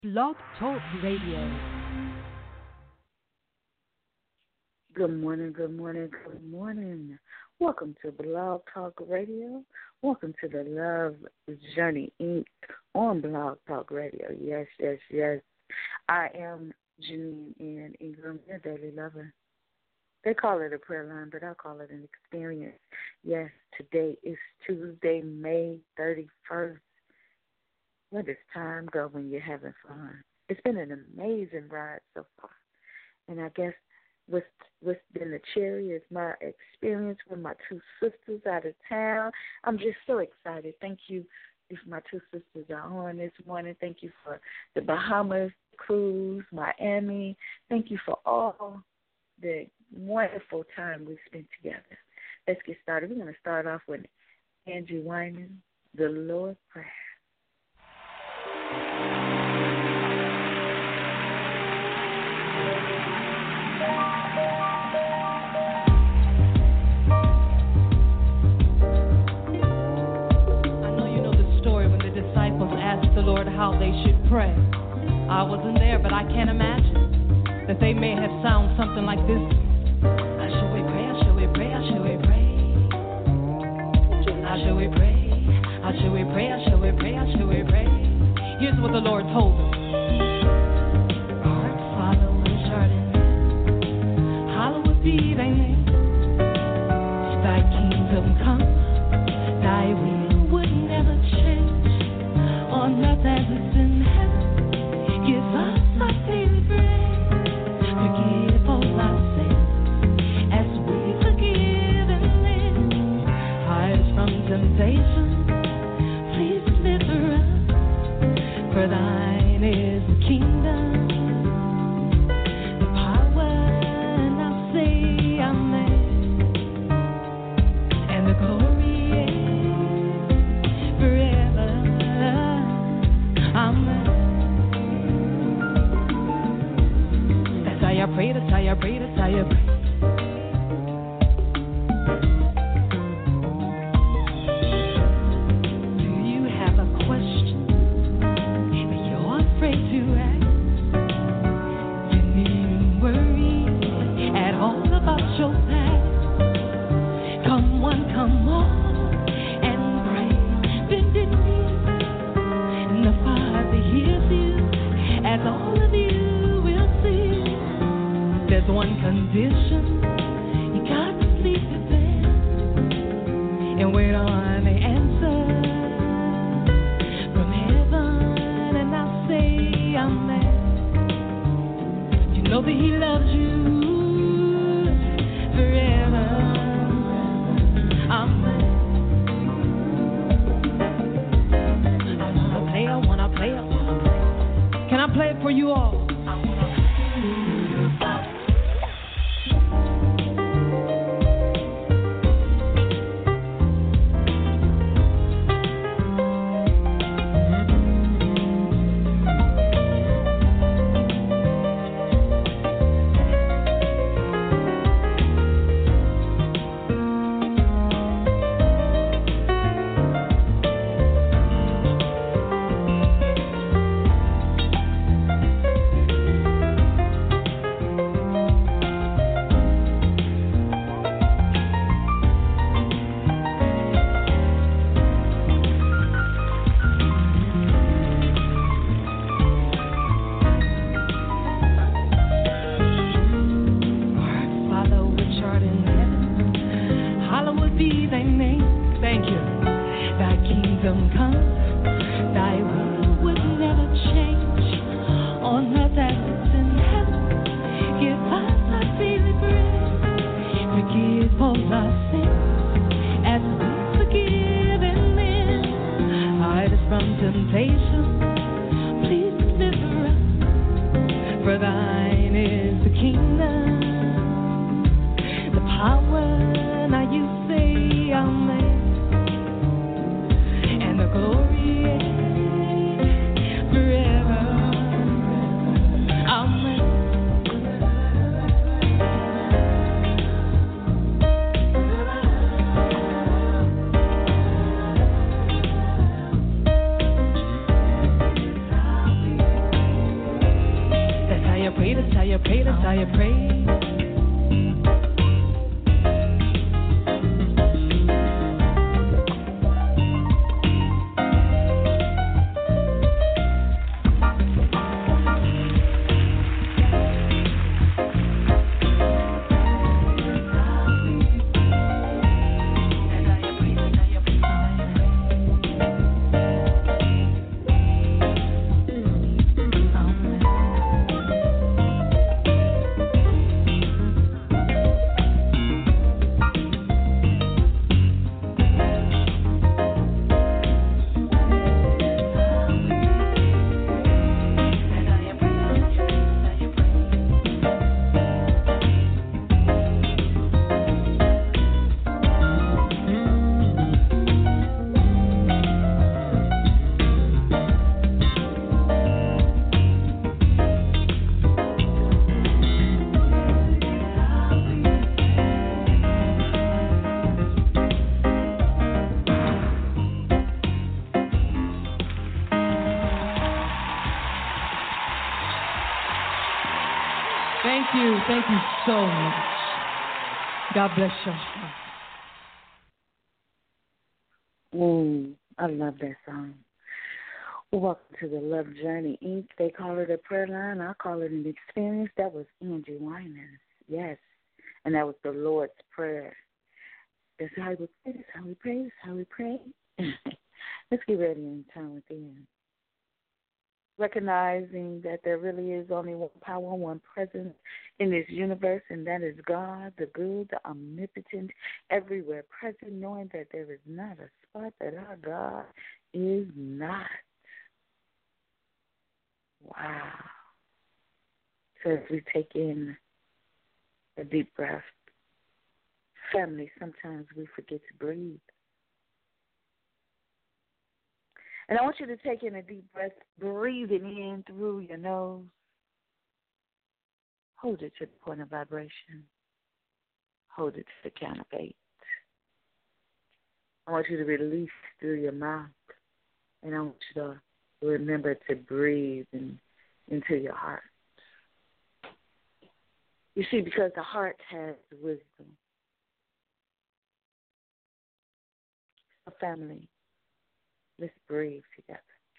Blog Talk Radio. Good morning, good morning, good morning. Welcome to Blog Talk Radio. Welcome to the Love Journey Inc. on Blog Talk Radio. Yes, yes, yes. I am Janine Ann Ingram, your daily lover. They call it a prayer line, but I call it an experience. Yes, today is Tuesday, May 31st. Where does time go when you're having fun? It's been an amazing ride so far. And I guess what's been the cherry is my experience with my two sisters out of town. I'm just so excited. Thank you if my two sisters are on this morning. Thank you for the Bahamas cruise, Miami. Thank you for all the wonderful time we spent together. Let's get started. We're going to start off with Angie Wyman, The Lord's Prayer. Asked the Lord how they should pray. I wasn't there, but I can imagine that they may have sounded something like this. How should we pray? How should we pray? How should we pray? How should we pray? How should we pray? How should we pray? How should we pray? Here's what the Lord told them. Our Father which art in heaven, hallowed be thy name. Thy kingdom come, thy will would never change. On earth as it's in heaven, give us our daily bread. Forgive all our sins, as we forgive and live. Hide us from temptation, please deliver us. For thine is the kingdom, the power, and I say amen. And the glory forever. That's how you pray, that's how you pray, that's how you pray. Do you have a question that you're afraid to ask? You needn't worry at all about your past. Come on, and pray. Bended knee. And the Father hears you, as all of you will see. There's one condition, you got to sleep in bed and wait on the answer from heaven, and I'll say amen. You know that He loves you forever. Amen. Can I play it for you all? pray, that's how you pray, that's how you pray. Thank you so much. God bless you. I love that song. Welcome to the Love Journey Inc. They call it a prayer line. I call it an experience. That was Angie Winans. Yes. And that was the Lord's Prayer. That's how we pray. That's how we pray. That's how we pray. Let's get ready and turn within. Recognizing that there really is only one power, one presence in this universe, and that is God, the good, the omnipotent, everywhere present, knowing that there is not a spot that our God is not. Wow. So as we take in a deep breath, family, sometimes we forget to breathe. And I want you to take in a deep breath, breathing in through your nose. Hold it to the point of vibration. Hold it to the count of 8. I want you to release through your mouth. And I want you to remember to breathe into your heart. You see, because the heart has wisdom. A family. Let's breathe together.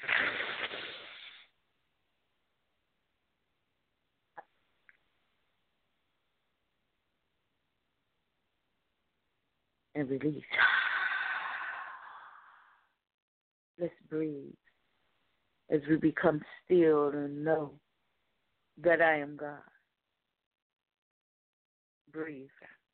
And release. Let's breathe as we become still and know that I am God. Breathe.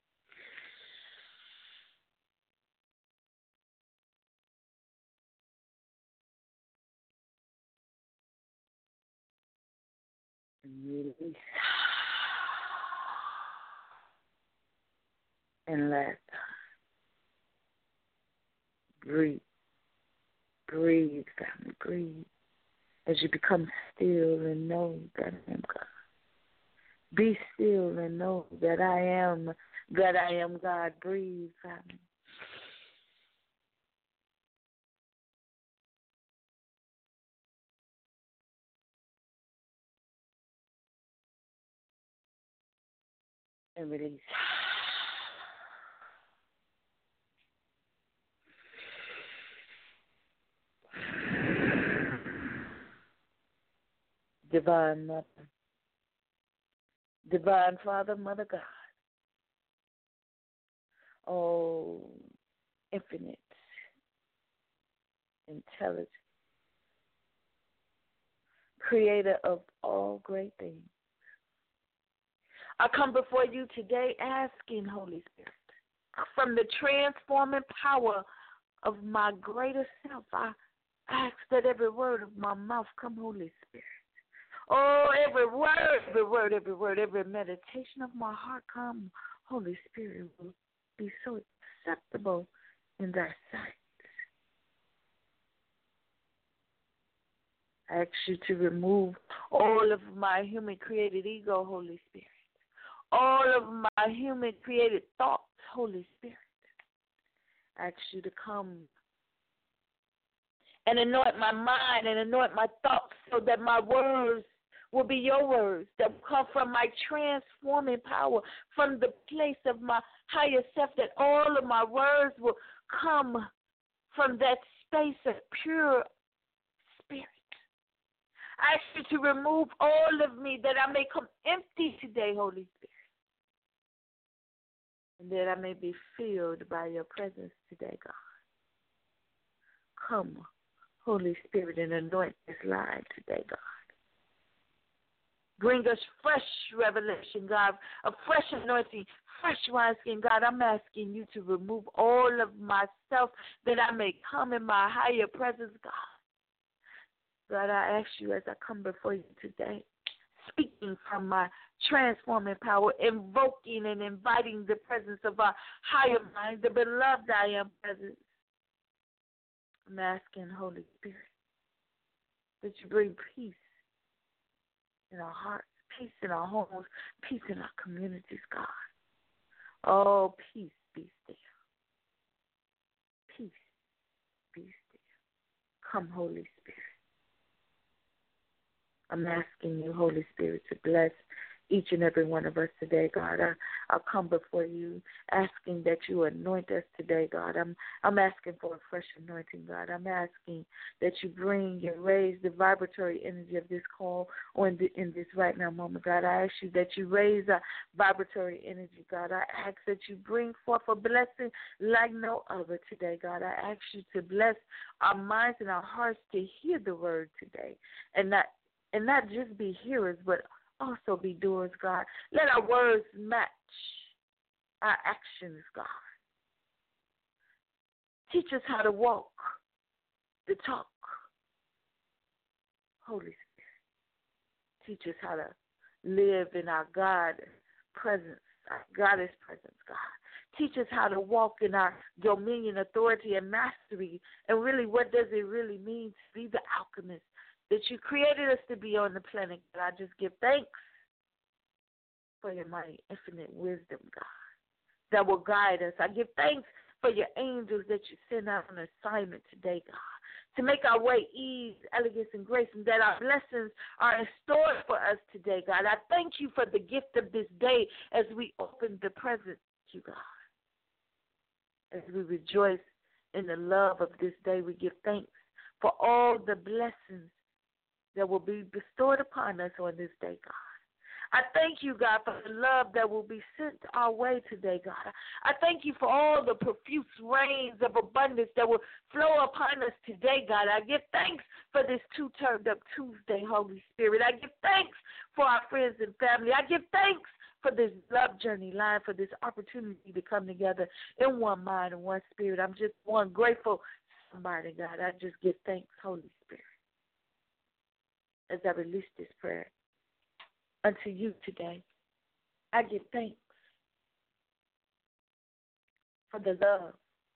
Release. And let breathe. Breathe, family, breathe. As you become still and know that I am God. Be still and know that I am God. Breathe, family. And release. Divine Mother, Divine Father, Mother God. Oh, infinite, intelligent, creator of all great things. I come before you today asking, Holy Spirit, from the transforming power of my greater self, I ask that every word of my mouth come, Holy Spirit. Oh, every word, every meditation of my heart come, Holy Spirit, will be so acceptable in thy sight. I ask you to remove all of my human-created ego, Holy Spirit. All of my human-created thoughts, Holy Spirit. I ask you to come and anoint my mind and anoint my thoughts so that my words will be your words that will come from my transforming power, from the place of my higher self, that all of my words will come from that space of pure spirit. I ask you to remove all of me, that I may come empty today, Holy Spirit, and that I may be filled by your presence today, God. Come, Holy Spirit, and anoint this line today, God. Bring us fresh revelation, God, a fresh anointing, fresh wineskin, God. I'm asking you to remove all of myself, that I may come in my higher presence, God. God, I ask you as I come before you today, speaking from my transforming power, invoking and inviting the presence of our higher mind, the beloved I am presence. I'm asking, Holy Spirit, that you bring peace in our hearts, peace in our homes, peace in our communities, God. Oh, peace be still. Peace be still. Come, Holy Spirit. I'm asking you, Holy Spirit, to bless each and every one of us today, God. I'll come before you asking that you anoint us today, God. I'm asking for a fresh anointing, God. I'm asking that you bring and raise the vibratory energy of this call in this right now moment, God. I ask you that you raise a vibratory energy, God. I ask that you bring forth a blessing like no other today, God. I ask you to bless our minds and our hearts to hear the word today, and not just be hearers, but also be doers, God. Let our words match our actions, God. Teach us how to walk, to talk. Holy Spirit, teach us how to live in our God presence, our goddess presence, God. Teach us how to walk in our dominion, authority, and mastery. And really, what does it really mean to be the alchemist that you created us to be on the planet? And I just give thanks for your mighty, infinite wisdom, God, that will guide us. I give thanks for your angels that you send out on assignment today, God, to make our way ease, elegance, and grace, and that our blessings are in store for us today, God. I thank you for the gift of this day as we open the present to you, God. As we rejoice in the love of this day, we give thanks for all the blessings that will be bestowed upon us on this day, God. I thank you, God, for the love that will be sent our way today, God. I thank you for all the profuse rains of abundance that will flow upon us today, God. I give thanks for this turned-up Tuesday, Holy Spirit. I give thanks for our friends and family. I give thanks for this love journey line, for this opportunity to come together in one mind and one spirit. I'm just one grateful somebody, God. I just give thanks, Holy Spirit, as I release this prayer unto you today. I give thanks for the love,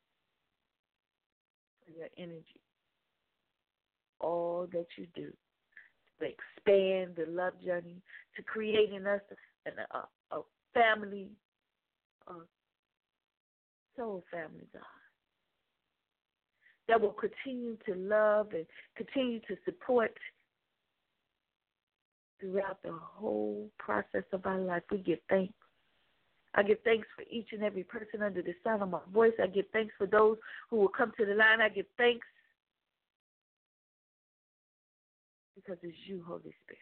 for your energy, all that you do to expand the love journey, to create in us a family, a soul family, God, that will continue to love and continue to support throughout the whole process of our life. We give thanks. I give thanks for each and every person under the sound of my voice. I give thanks for those who will come to the line. I give thanks because it's you, Holy Spirit,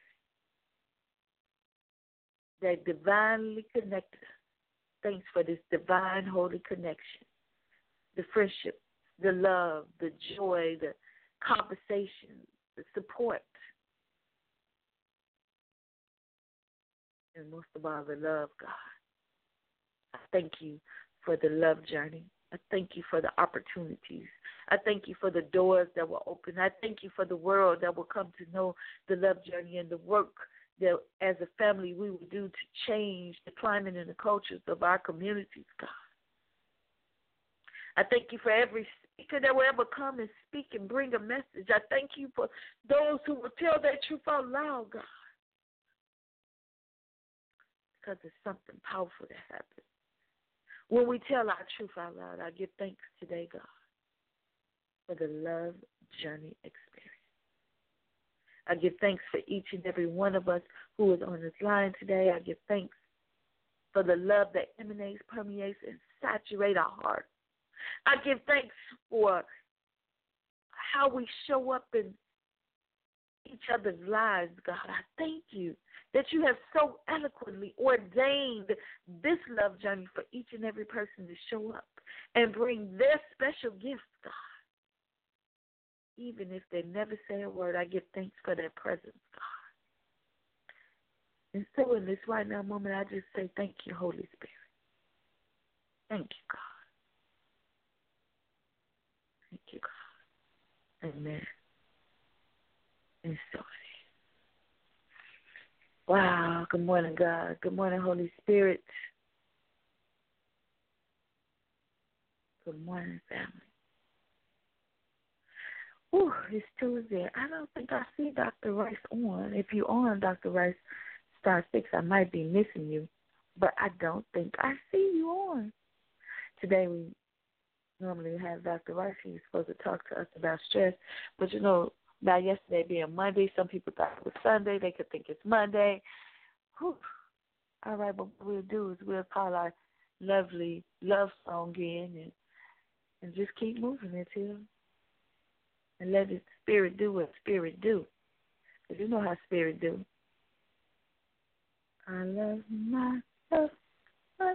that divinely connected us. Thanks for this divine, holy connection, the friendship, the love, the joy, the conversation, the support, and most of all, the love, God. I thank you for the love journey. I thank you for the opportunities. I thank you for the doors that will open. I thank you for the world that will come to know the love journey and the work that as a family we will do to change the climate and the cultures of our communities, God. I thank you for every speaker that will ever come and speak and bring a message. I thank you for those who will tell their truth out loud, God, because it's something powerful that happens when we tell our truth out loud. I give thanks today, God, for the love journey experience. I give thanks for each and every one of us who is on this line today. I give thanks for the love that emanates, permeates, and saturates our hearts. I give thanks for how we show up in each other's lives, God. I thank you that you have so eloquently ordained this love journey for each and every person to show up and bring their special gifts, God. Even if they never say a word, I give thanks for their presence, God. And so in this right now moment, I just say thank you, Holy Spirit. Thank you, God. Thank you, God. Amen. And so it is. Wow. Good morning, God. Good morning, Holy Spirit. Good morning, family. Ooh, it's Tuesday. I don't think I see Dr. Rice on. If you're on, Dr. Rice, *6, I might be missing you. But I don't think I see you on. Today we normally have Dr. Rice. He's supposed to talk to us about stress. But, you know, now yesterday being Monday, some people thought it was Sunday. They could think it's Monday. Whew. All right, but what we'll do is we'll call our lovely love song in and just keep moving until and let the Spirit do what Spirit do. Because you know how Spirit do. I love myself much.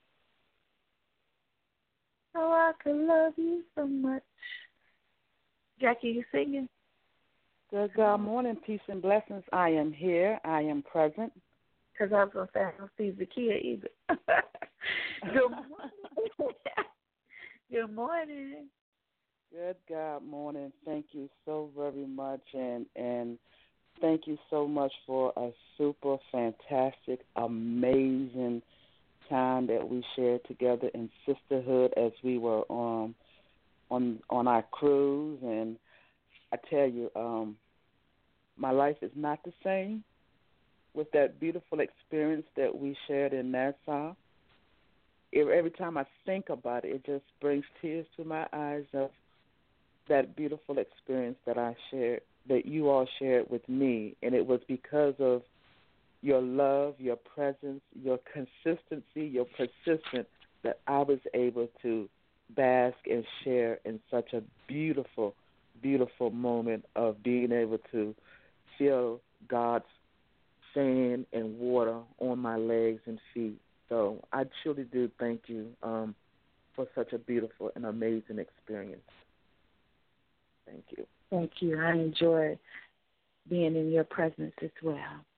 Oh, I could love you so much. Jackie, you singing? Good God morning, peace and blessings. I am here. I am present. Because I was going to say I don't see Zakia either. Good morning. Good morning. Good God morning. Thank you so very much, and thank you so much for a super fantastic, amazing time that we shared together in sisterhood as we were on our cruise. And I tell you, my life is not the same with that beautiful experience that we shared in Nassau. Every time I think about it, it just brings tears to my eyes of that beautiful experience that I shared, that you all shared with me. And it was because of your love, your presence, your consistency, your persistence that I was able to bask and share in such a beautiful, beautiful moment of being able to feel God's sand and water on my legs and feet. So I truly do thank you for such a beautiful and amazing experience. Thank you. Thank you. I enjoy being in your presence as well.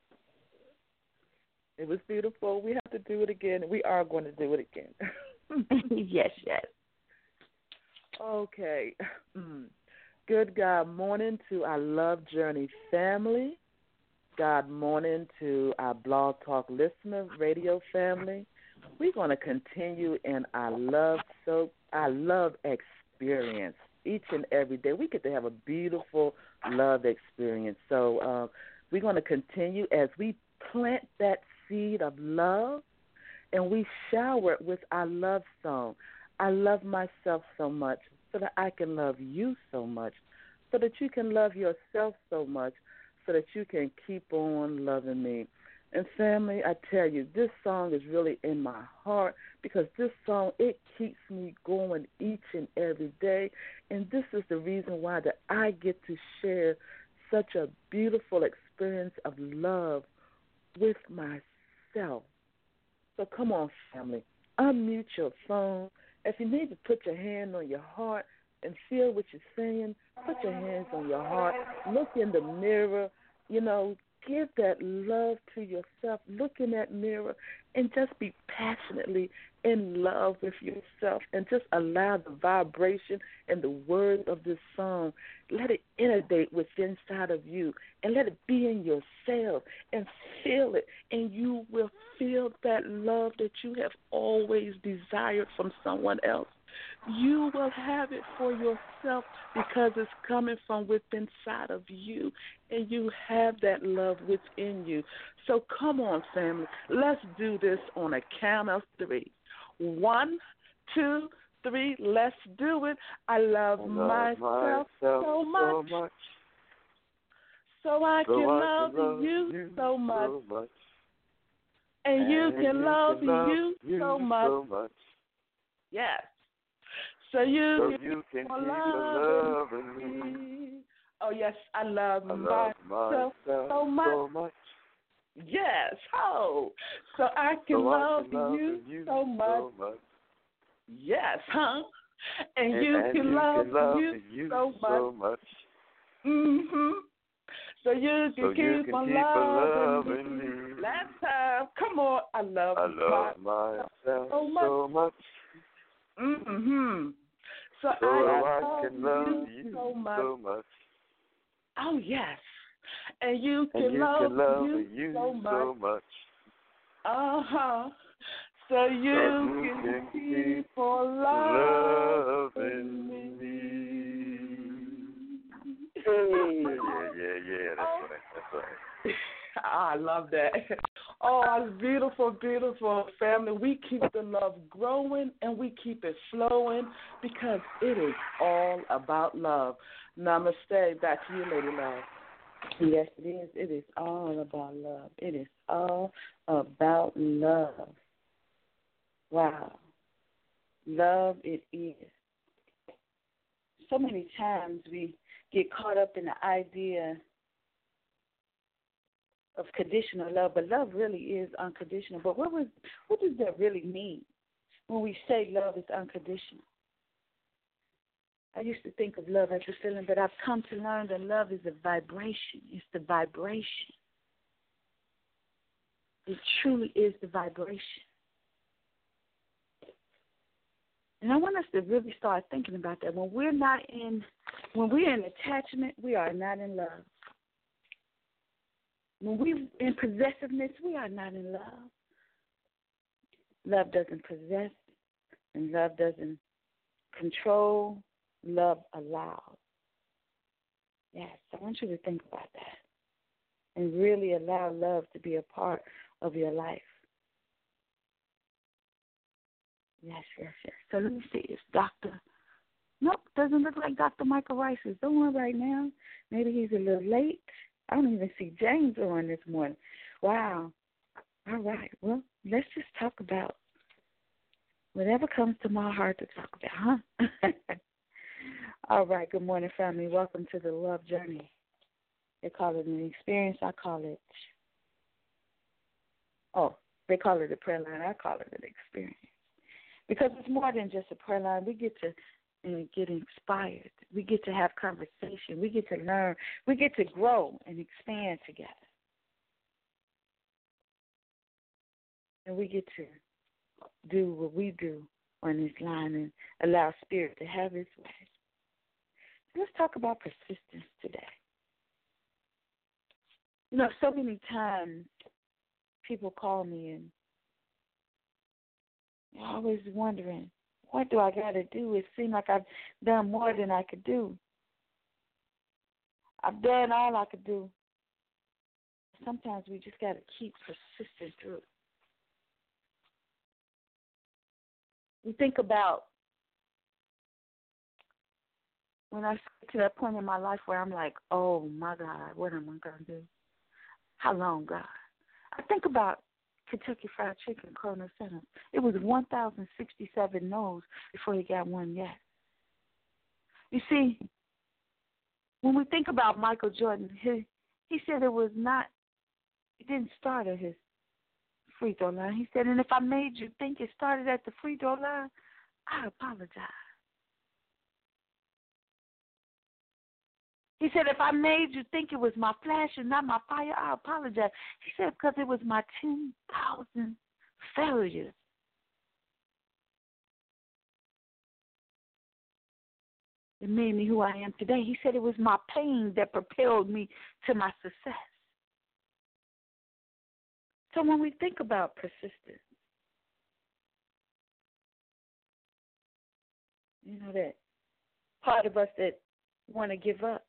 It was beautiful. We have to do it again. We are going to do it again. Yes, yes. Okay. Good God morning to our Love Journey family. God morning to our Blog Talk listener radio family. We're going to continue in our love experience each and every day. We get to have a beautiful love experience. So we're going to continue as we plant that seed of love and we shower it with our love song. I love myself so much so that I can love you so much, so that you can love yourself so much, so that you can keep on loving me. And family, I tell you, this song is really in my heart because this song, it keeps me going each and every day. And this is the reason why that I get to share such a beautiful experience of love with myself. So come on, family, unmute your phone. If you need to put your hand on your heart and feel what you're saying, put your hands on your heart. Look in the mirror, give that love to yourself. Look in that mirror and just be passionately in love with yourself and just allow the vibration and the words of this song, let it inundate within inside of you and let it be in your cells and feel it, and you will feel that love that you have always desired from someone else. You will have it for yourself because it's coming from within inside of you, and you have that love within you. So come on, family. Let's do this on a count of 3. 1, 2, 3. Let's do it. I love myself so much. So I can love you so much. And you can love you so much. Yes. So you can keep on loving me. Oh, yes, I love myself so much. Yes. Oh. So I can love you so much. Yes, huh? And you can love you so much. Mm-hmm. So you can keep on loving me. Last time, come on, I love myself so much. Mm-hmm. So I can love you so much. Oh, yes. And you can love you so much. Uh-huh. So you can keep on loving me. Yeah. That's right. I love that. Oh, it's beautiful, beautiful, family. We keep the love growing and we keep it flowing because it is all about love. Namaste. Back to you, Lady Love. Yes, it is. It is all about love. It is all about love. Wow. Love it is. So many times we get caught up in the idea of conditional love, but love really is unconditional. But what does that really mean when we say love is unconditional? I used to think of love as a feeling, but I've come to learn that love is a vibration. It's the vibration. It truly is the vibration. And I want us to really start thinking about that. When we're in attachment, we are not in love. When we're in possessiveness, we are not in love. Love doesn't possess, and love doesn't control. Love allows. Yes, I want you to think about that and really allow love to be a part of your life. Yes. So let me see. It's Nope, doesn't look like Dr. Michael Rice is on right now. Maybe he's a little late. I don't even see James on this morning. Wow. All right. Well, let's just talk about whatever comes to my heart to talk about, huh? All right. Good morning, family. Welcome to the Love Journey. They call it an experience. I call it, they call it a prayer line. I call it an experience. Because it's more than just a prayer line. We get to get inspired. We get to have conversation. We get to learn. We get to grow and expand together. And we get to do what we do on this line and allow Spirit to have His way. Let's talk about persistence today. You know, so many times people call me and they're always wondering, what do I got to do? It seems like I've done more than I could do. I've done all I could do. Sometimes we just got to keep persistent through it. We think about when I get to that point in my life where I'm like, oh, my God, what am I going to do? How long, God? I think about Kentucky Fried Chicken, Colonel Sanders. It was 1,067 no's before he got one yes. You see, when we think about Michael Jordan, he said it didn't start at his free throw line. He said, and if I made you think it started at the free throw line, I apologize. He said, if I made you think it was my flash and not my fire, I apologize. He said, because it was my 10,000 failures. It made me who I am today. He said it was my pain that propelled me to my success. So when we think about persistence, you know that part of us that want to give up,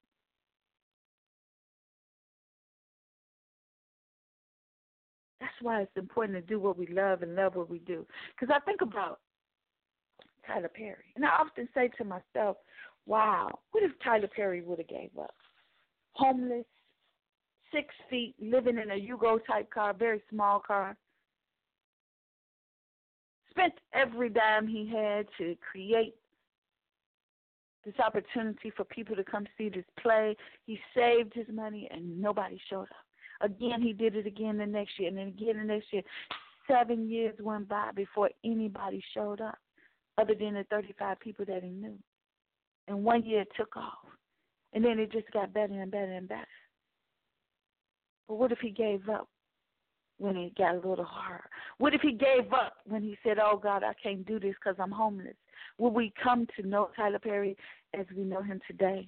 that's why it's important to do what we love and love what we do. Because I think about Tyler Perry, and I often say to myself, wow, what if Tyler Perry would have gave up? Homeless, 6 feet, living in a Yugo-type car, very small car. Spent every dime he had to create this opportunity for people to come see this play. He saved his money, and nobody showed up. Again, he did it again the next year, and then again the next year. 7 years went by before anybody showed up, other than the 35 people that he knew. And 1 year it took off, and then it just got better and better and better. But what if he gave up when it got a little hard? What if he gave up when he said, oh, God, I can't do this because I'm homeless? Will we come to know Tyler Perry as we know him today?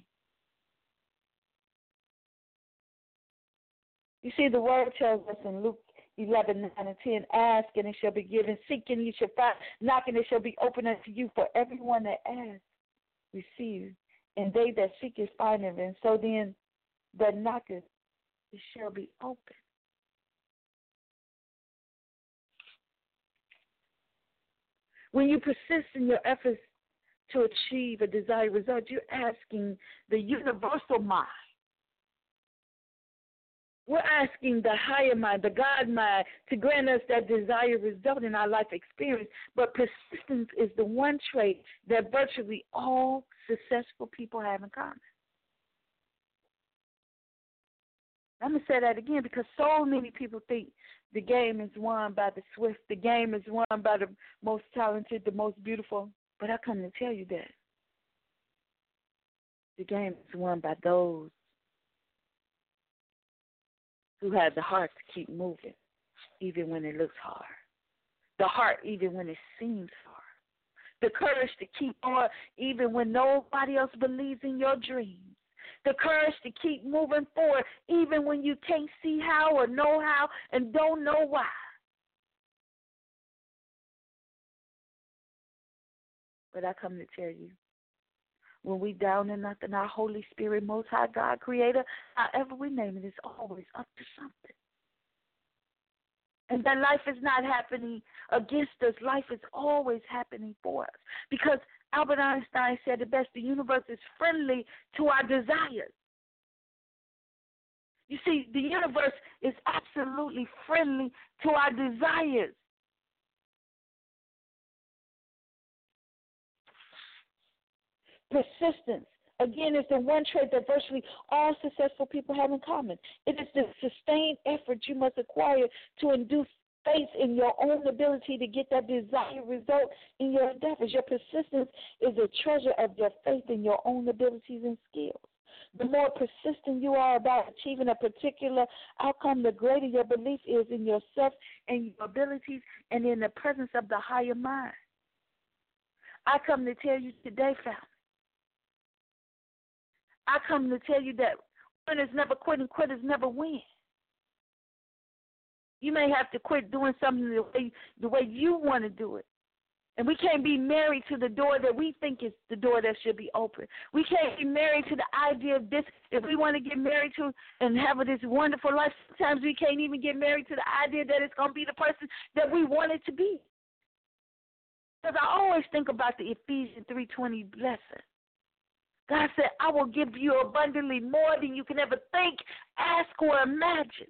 You see, the word tells us in Luke 11:9-10, ask and it shall be given, seek and you shall find, knock and it shall be opened unto you. For everyone that asks, receive, and they that seek is findeth, and so then that knocketh, it shall be open. When you persist in your efforts to achieve a desired result, you're asking the universal mind. We're asking the higher mind, the God mind, to grant us that desired result in our life experience. But persistence is the one trait that virtually all successful people have in common. I'm going to say that again because so many people think the game is won by the swift, the game is won by the most talented, the most beautiful. But I come to tell you that the game is won by those who have the heart to keep moving, even when it looks hard. The heart, even when it seems hard. The courage to keep on, even when nobody else believes in your dreams. The courage to keep moving forward, even when you can't see how or know how and don't know why. But I come to tell you, when we down and nothing, our Holy Spirit, Most High God, Creator, however we name it, is always up to something. And that life is not happening against us. Life is always happening for us. Because Albert Einstein said it best, the universe is friendly to our desires. You see, the universe is absolutely friendly to our desires. Persistence, again, is the one trait that virtually all successful people have in common. It is the sustained effort you must acquire to induce faith in your own ability to get that desired result in your endeavors. Your persistence is a treasure of your faith in your own abilities and skills. The more persistent you are about achieving a particular outcome, the greater your belief is in yourself and your abilities and in the presence of the higher mind. I come to tell you today, family, I come to tell you that winners never quit and quitters never win. You may have to quit doing something the way you want to do it. And we can't be married to the door that we think is the door that should be open. We can't be married to the idea of this. If we want to get married to and have this wonderful life, sometimes we can't even get married to the idea that it's going to be the person that we want it to be. Because I always think about the Ephesians 3:20 blessing. God said, I will give you abundantly more than you can ever think, ask, or imagine.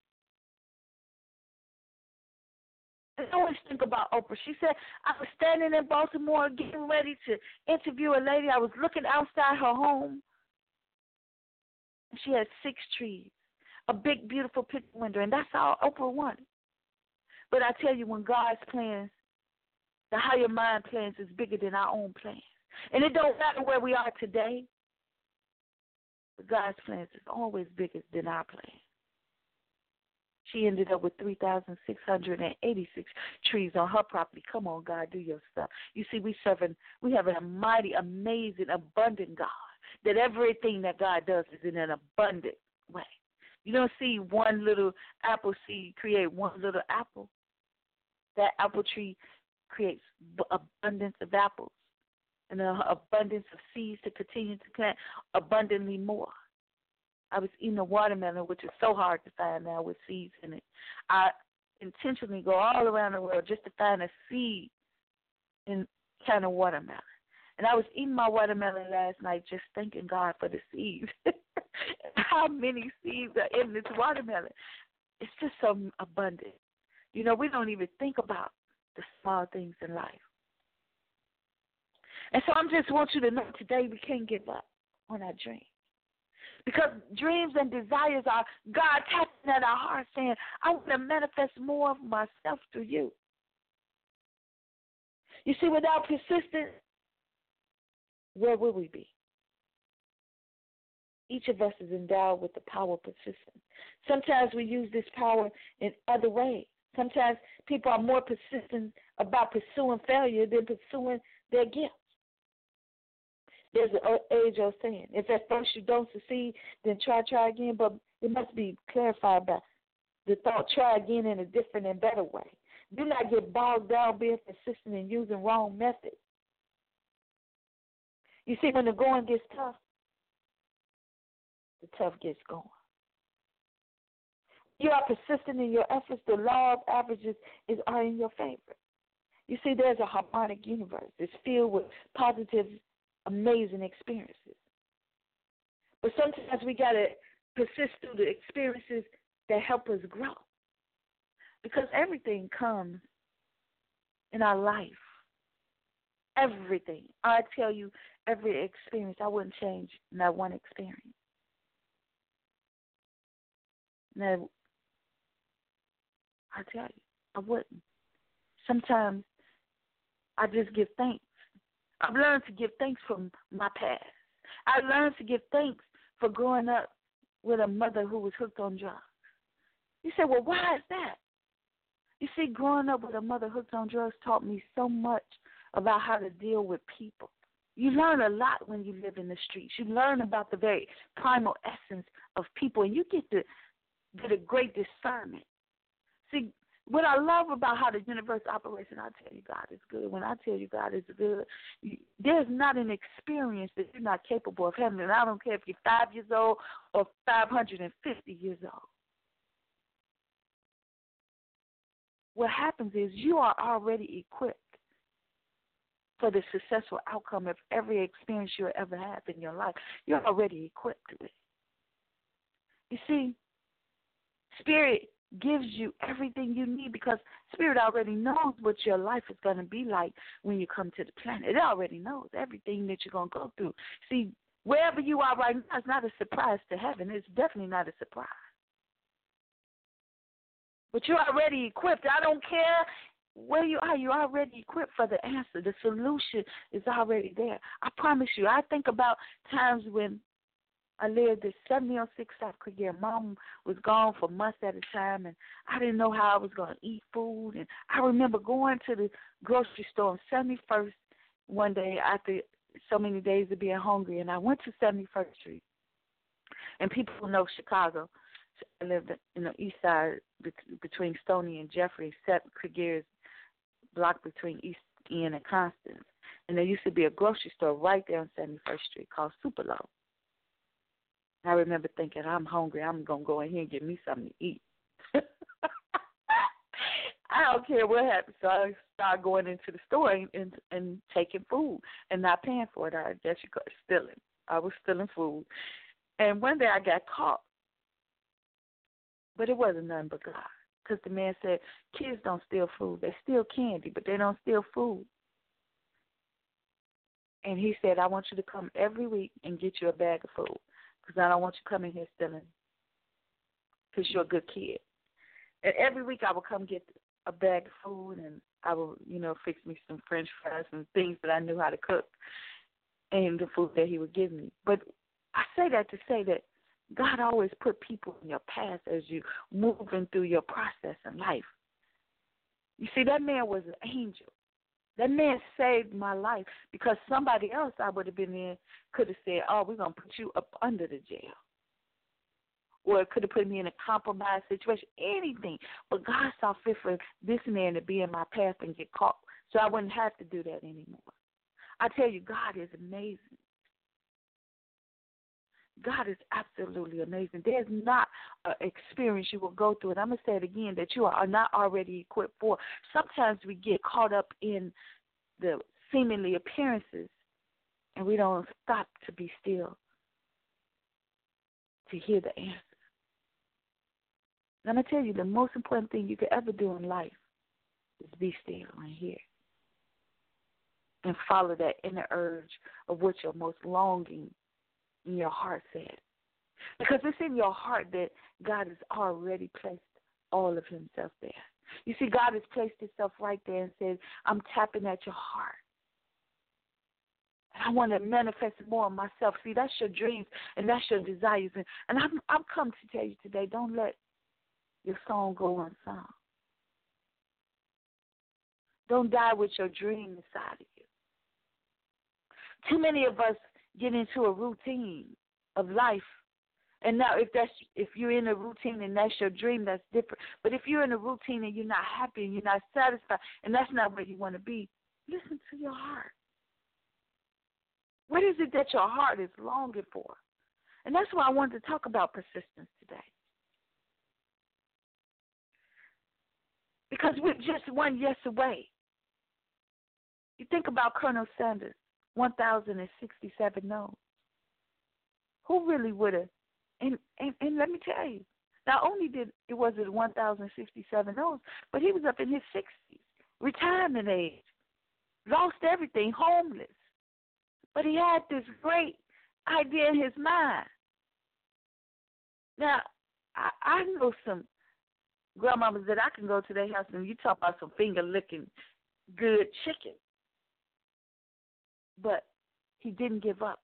I always think about Oprah. She said, I was standing in Baltimore getting ready to interview a lady. I was looking outside her home. And she had 6 trees, a big, beautiful picture window, and that's all Oprah wanted. But I tell you, when God's plans, the higher mind plans is bigger than our own plans. And it don't matter where we are today, but God's plans is always bigger than our plans. She ended up with 3,686 trees on her property. Come on, God, do your stuff. You see, we have a mighty, amazing, abundant God, that everything that God does is in an abundant way. You don't see one little apple seed create one little apple. That apple tree creates abundance of apples and an abundance of seeds to continue to plant abundantly more. I was eating a watermelon, which is so hard to find now with seeds in it. I intentionally go all around the world just to find a seed in kind of watermelon. And I was eating my watermelon last night just thanking God for the seeds. how many seeds are in this watermelon. It's just so abundant. You know, we don't even think about the small things in life. And so I just want you to know today we can't give up on our dreams. Because dreams and desires are God tapping at our hearts saying, I want to manifest more of myself through you. You see, without persistence, where will we be? Each of us is endowed with the power of persistence. Sometimes we use this power in other ways. Sometimes people are more persistent about pursuing failure than pursuing their gifts. There's an age-old saying, if at first you don't succeed, then try again, but it must be clarified by the thought, try again in a different and better way. Do not get bogged down being persistent and using wrong methods. You see, when the going gets tough, the tough gets going. You are persistent in your efforts, the law of averages are in your favor. You see, there's a harmonic universe. It's filled with positive, amazing experiences. But sometimes we got to persist through the experiences that help us grow. Because everything comes in our life. Everything. I tell you, every experience, I wouldn't change not one experience. Now, I tell you, I wouldn't. Sometimes I just give thanks. I've learned to give thanks from my past. I learned to give thanks for growing up with a mother who was hooked on drugs. You say, well, why is that? You see, growing up with a mother hooked on drugs taught me so much about how to deal with people. You learn a lot when you live in the streets. You learn about the very primal essence of people, and you get a great discernment. See, what I love about how the universe operates, and I tell you God is good, when I tell you God is good, there's not an experience that you're not capable of having. And I don't care if you're 5 years old or 550 years old. What happens is you are already equipped for the successful outcome of every experience you'll ever have in your life. You're already equipped with it. You see, Spirit gives you everything you need because Spirit already knows what your life is going to be like when you come to the planet. It already knows everything that you're going to go through. See, wherever you are right now is not a surprise to heaven. It's definitely not a surprise. But you're already equipped. I don't care where you are. You're already equipped for the answer. The solution is already there. I promise you. I think about times when I lived at 7006 South Korea. Mom was gone for months at a time, and I didn't know how I was going to eat food. And I remember going to the grocery store on 71st one day after so many days of being hungry, and I went to 71st Street. And people know Chicago. I lived in the east side between Stony and Jeffrey, Krieger's block between East End and Constance. And there used to be a grocery store right there on 71st Street called Superlow. I remember thinking, I'm hungry. I'm going to go in here and get me something to eat. I don't care what happens. So I started going into the store and taking food and not paying for it. I guess you call it stealing. I was stealing food. And one day I got caught. But it wasn't nothing but God. Because the man said, kids don't steal food. They steal candy, but they don't steal food. And he said, I want you to come every week and get you a bag of food. Because I don't want you coming here stealing. Because you're a good kid. And every week I would come get a bag of food, and I would, fix me some French fries and things that I knew how to cook and the food that he would give me. But I say that to say that God always put people in your path as you moving through your process in life. You see, that man was an angel. That man saved my life because somebody else I would have been in could have said, oh, we're going to put you up under the jail. Or it could have put me in a compromised situation, anything. But God saw fit for this man to be in my path and get caught so I wouldn't have to do that anymore. I tell you, God is amazing. God is absolutely amazing. There's not an experience you will go through, and I'm going to say it again, that you are not already equipped for. Sometimes we get caught up in the seemingly appearances, and we don't stop to be still to hear the answer. And I'm going to tell you, the most important thing you could ever do in life is be still and hear. And follow that inner urge of what your most longing in your heart said. Because it's in your heart that God has already placed all of himself there. You see, God has placed himself right there and said, I'm tapping at your heart. And I want to manifest more of myself. See, that's your dreams and that's your desires. And I've come to tell you today, don't let your song go unsung. Don't die with your dream inside of you. Too many of us get into a routine of life. And now if you're in a routine and that's your dream, that's different. But if you're in a routine and you're not happy and you're not satisfied and that's not where you want to be, listen to your heart. What is it that your heart is longing for? And that's why I wanted to talk about persistence today. Because we're just one yes away. You think about Colonel Sanders, 1,067 no's. Who really would have? And let me tell you, not only was it 1,067 no's, but he was up in his 60s, retirement age, lost everything, homeless. But he had this great idea in his mind. Now, I know some grandmamas that I can go to their house and you talk about some finger-licking good chicken. But he didn't give up.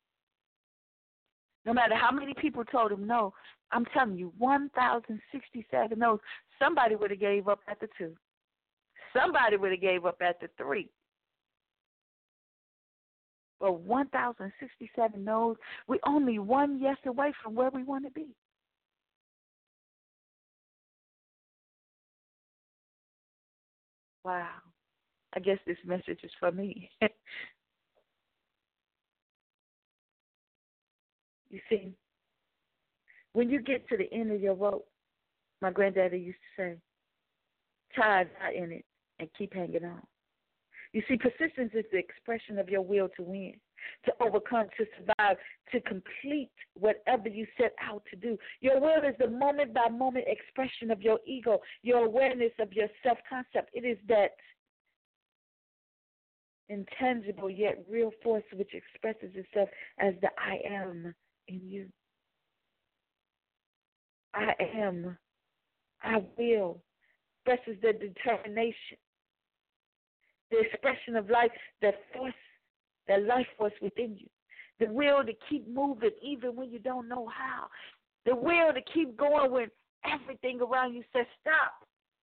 No matter how many people told him no, I'm telling you, 1,067 no's. Somebody would have gave up at the 2. Somebody would have gave up at the 3. But 1,067 no's, we're only one yes away from where we want to be. Wow. I guess this message is for me. You see, when you get to the end of your rope, my granddaddy used to say, tie a knot in it and keep hanging on. You see, persistence is the expression of your will to win, to overcome, to survive, to complete whatever you set out to do. Your will is the moment-by-moment expression of your ego, your awareness of your self-concept. It is that intangible yet real force which expresses itself as the I am in you. I am, I will, expresses the determination, the expression of life, that force, that life force within you. The will to keep moving even when you don't know how. The will to keep going when everything around you says stop.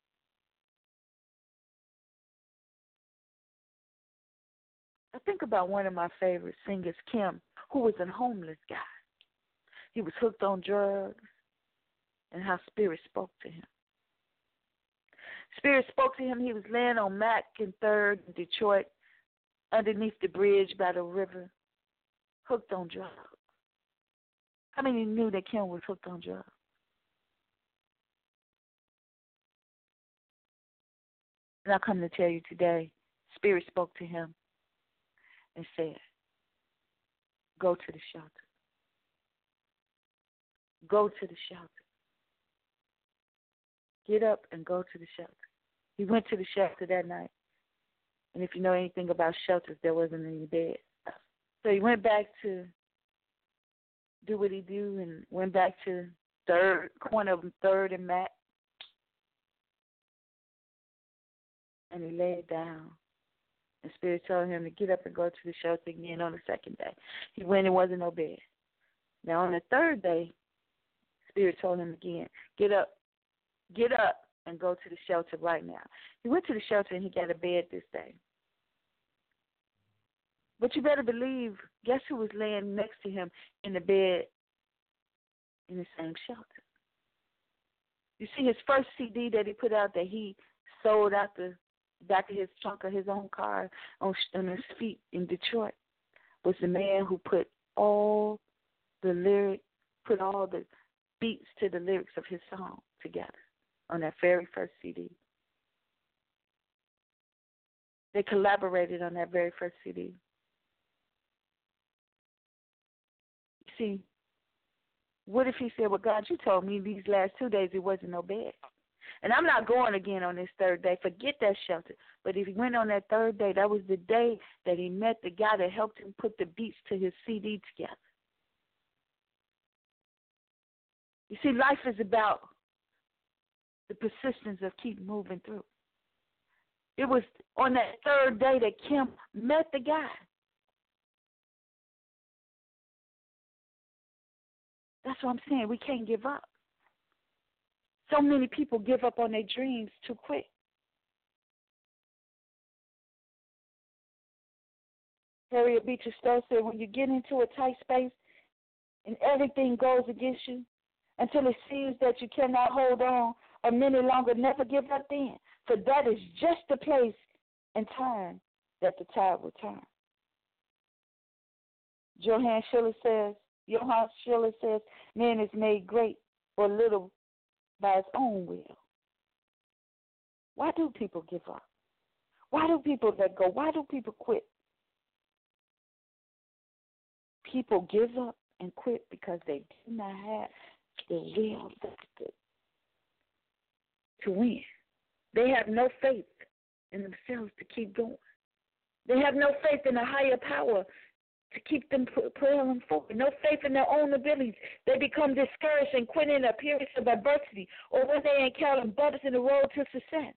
I think about one of my favorite singers, Kim, who was a homeless guy. He was hooked on drugs, and how Spirit spoke to him. Spirit spoke to him. He was laying on Mack and 3rd in Detroit, underneath the bridge by the river, hooked on drugs. How many knew that Kim was hooked on drugs? And I come to tell you today, Spirit spoke to him and said, go to the shelter. Go to the shelter. Get up and go to the shelter. He went to the shelter that night. And if you know anything about shelters, there wasn't any beds. So he went back to do what he do and went back to corner of 3rd and Mack. And he laid down. And Spirit told him to get up and go to the shelter again on the 2nd day. He went and wasn't no bed. Now on the 3rd day, Spirit told him again, get up and go to the shelter right now. He went to the shelter and he got a bed this day. But you better believe, guess who was laying next to him in the bed in the same shelter? You see, his first CD that he put out that he sold out the back of his trunk of his own car on his feet in Detroit was the man who put all the beats to the lyrics of his song together on that very first CD. They collaborated on that very first CD. You see, What if he said, well, God, you told me these last 2 days it wasn't no bed. And I'm not going again on this third day. Forget that shelter. But if he went on that third day, that was the day that he met the guy that helped him put the beats to his CD together. You see, life is about the persistence of keep moving through. It was on that third day that Kim met the guy. That's what I'm saying. We can't give up. So many people give up on their dreams too quick. Harriet Beecher Stowe said, when you get into a tight space and everything goes against you until it seems that you cannot hold on a minute longer, never give up then, for that is just the place and time that the tide will turn. Johann Schiller says, man is made great or little by his own will. Why do people give up? Why do people let go? Why do people quit? People give up and quit because they do not have the will to win. They have no faith in themselves to keep going. They have no faith in a higher power to keep them propelling forward. No faith in their own abilities. They become discouraged and quit in a period of adversity or when they encounter bumps in the road to success.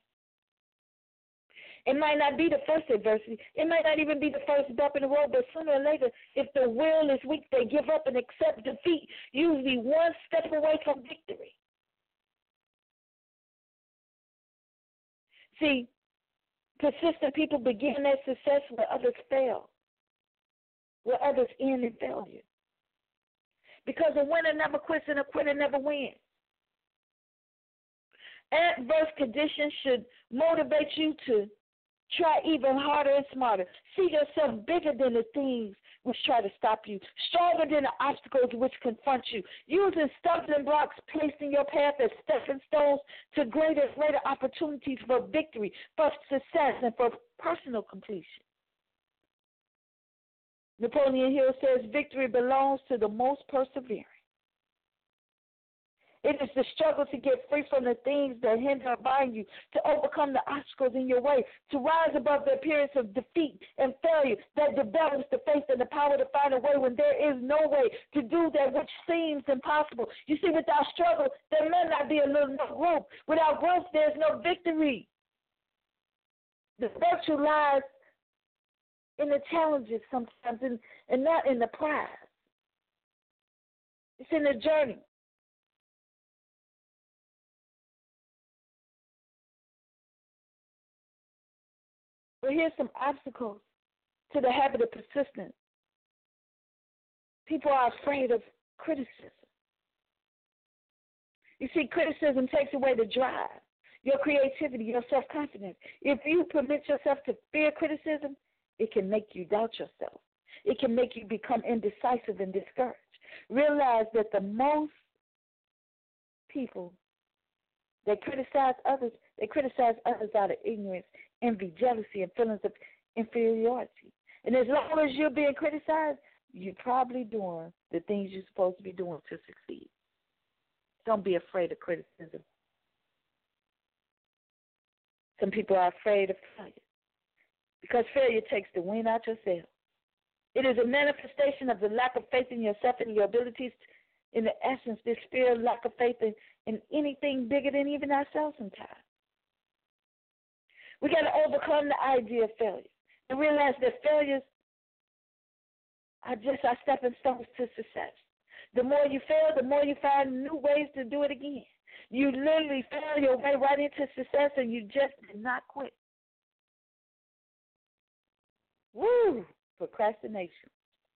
It might not be the first adversity. It might not even be the first bump in the road, but sooner or later, if the will is weak, they give up and accept defeat, usually one step away from victory. See, persistent people begin their success where others fail, where others end in failure. Because a winner never quits and a quitter never wins. Adverse conditions should motivate you to try even harder and smarter. See yourself bigger than the things which try to stop you, stronger than the obstacles which confront you, using stumbling blocks placed in your path as stepping stones to greater opportunities for victory, for success, and for personal completion. Napoleon Hill says, victory belongs to the most persevering. It is the struggle to get free from the things that hinder and bind you, to overcome the obstacles in your way, to rise above the appearance of defeat and failure that develops the faith and the power to find a way when there is no way, to do that which seems impossible. You see, without struggle, there may not be a little growth. Without growth, there's no victory. The virtue lies in the challenges sometimes and not in the prize. It's in the journey. But here's some obstacles to the habit of persistence. People are afraid of criticism. You see, criticism takes away the drive, your creativity, your self-confidence. If you permit yourself to fear criticism, it can make you doubt yourself. It can make you become indecisive and discouraged. Realize that the most people that criticize others out of ignorance, envy, jealousy, and feelings of inferiority. And as long as you're being criticized, you're probably doing the things you're supposed to be doing to succeed. Don't be afraid of criticism. Some people are afraid of failure because failure takes the wind out yourself. It is a manifestation of the lack of faith in yourself and your abilities. In the essence, this fear of lack of faith in anything bigger than even ourselves sometimes. We got to overcome the idea of failure and realize that failures are just our stepping stones to success. The more you fail, the more you find new ways to do it again. You literally fail your way right into success and you just did not quit. Woo! Procrastination.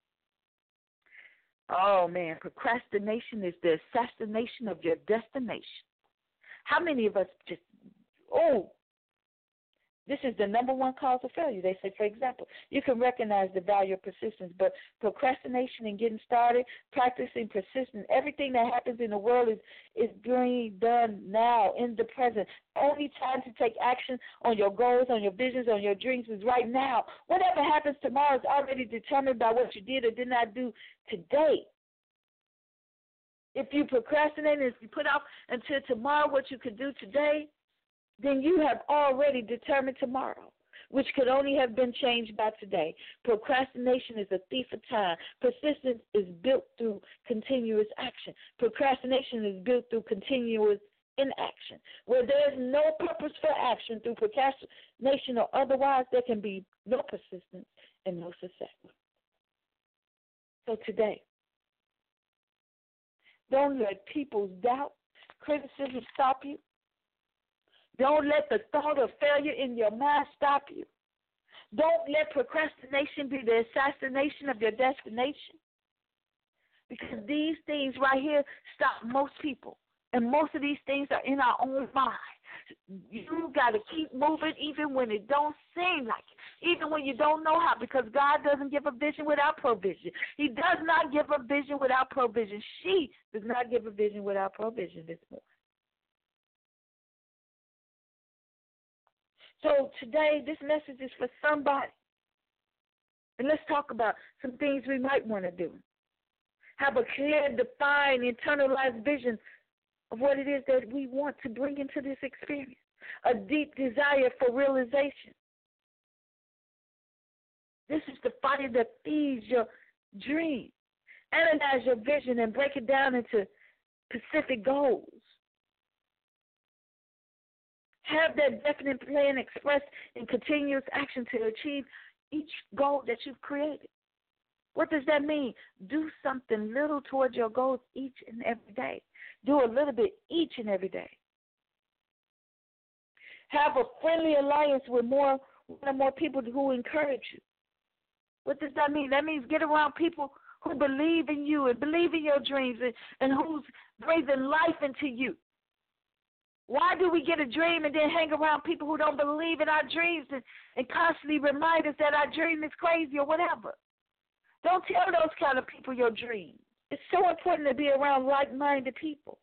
Oh, man, procrastination is the assassination of your destination. How many of us just, this is the number one cause of failure. They say, for example, you can recognize the value of persistence, but procrastination and getting started, practicing persistence, everything that happens in the world is being done now, in the present. Only time to take action on your goals, on your visions, on your dreams is right now. Whatever happens tomorrow is already determined by what you did or did not do today. If you procrastinate, if you put off until tomorrow what you could do today, then you have already determined tomorrow, which could only have been changed by today. Procrastination is a thief of time. Persistence is built through continuous action. Procrastination is built through continuous inaction. Where there is no purpose for action through procrastination or otherwise, there can be no persistence and no success. So today, don't let people's doubt, criticism stop you. Don't let the thought of failure in your mind stop you. Don't let procrastination be the assassination of your destination. Because these things right here stop most people. And most of these things are in our own mind. You got to keep moving even when it don't seem like it, even when you don't know how, because God doesn't give a vision without provision. He does not give a vision without provision. She does not give a vision without provision this morning. So today, this message is for somebody. And let's talk about some things we might want to do. Have a clear, defined, internalized vision of what it is that we want to bring into this experience. A deep desire for realization. This is the fire that feeds your dream. Analyze your vision and break it down into specific goals. Have that definite plan expressed in continuous action to achieve each goal that you've created. What does that mean? Do something little towards your goals each and every day. Do a little bit each and every day. Have a friendly alliance with one or more people who encourage you. What does that mean? That means get around people who believe in you and believe in your dreams and who's breathing life into you. Why do we get a dream and then hang around people who don't believe in our dreams and constantly remind us that our dream is crazy or whatever? Don't tell those kind of people your dream. It's so important to be around like-minded people.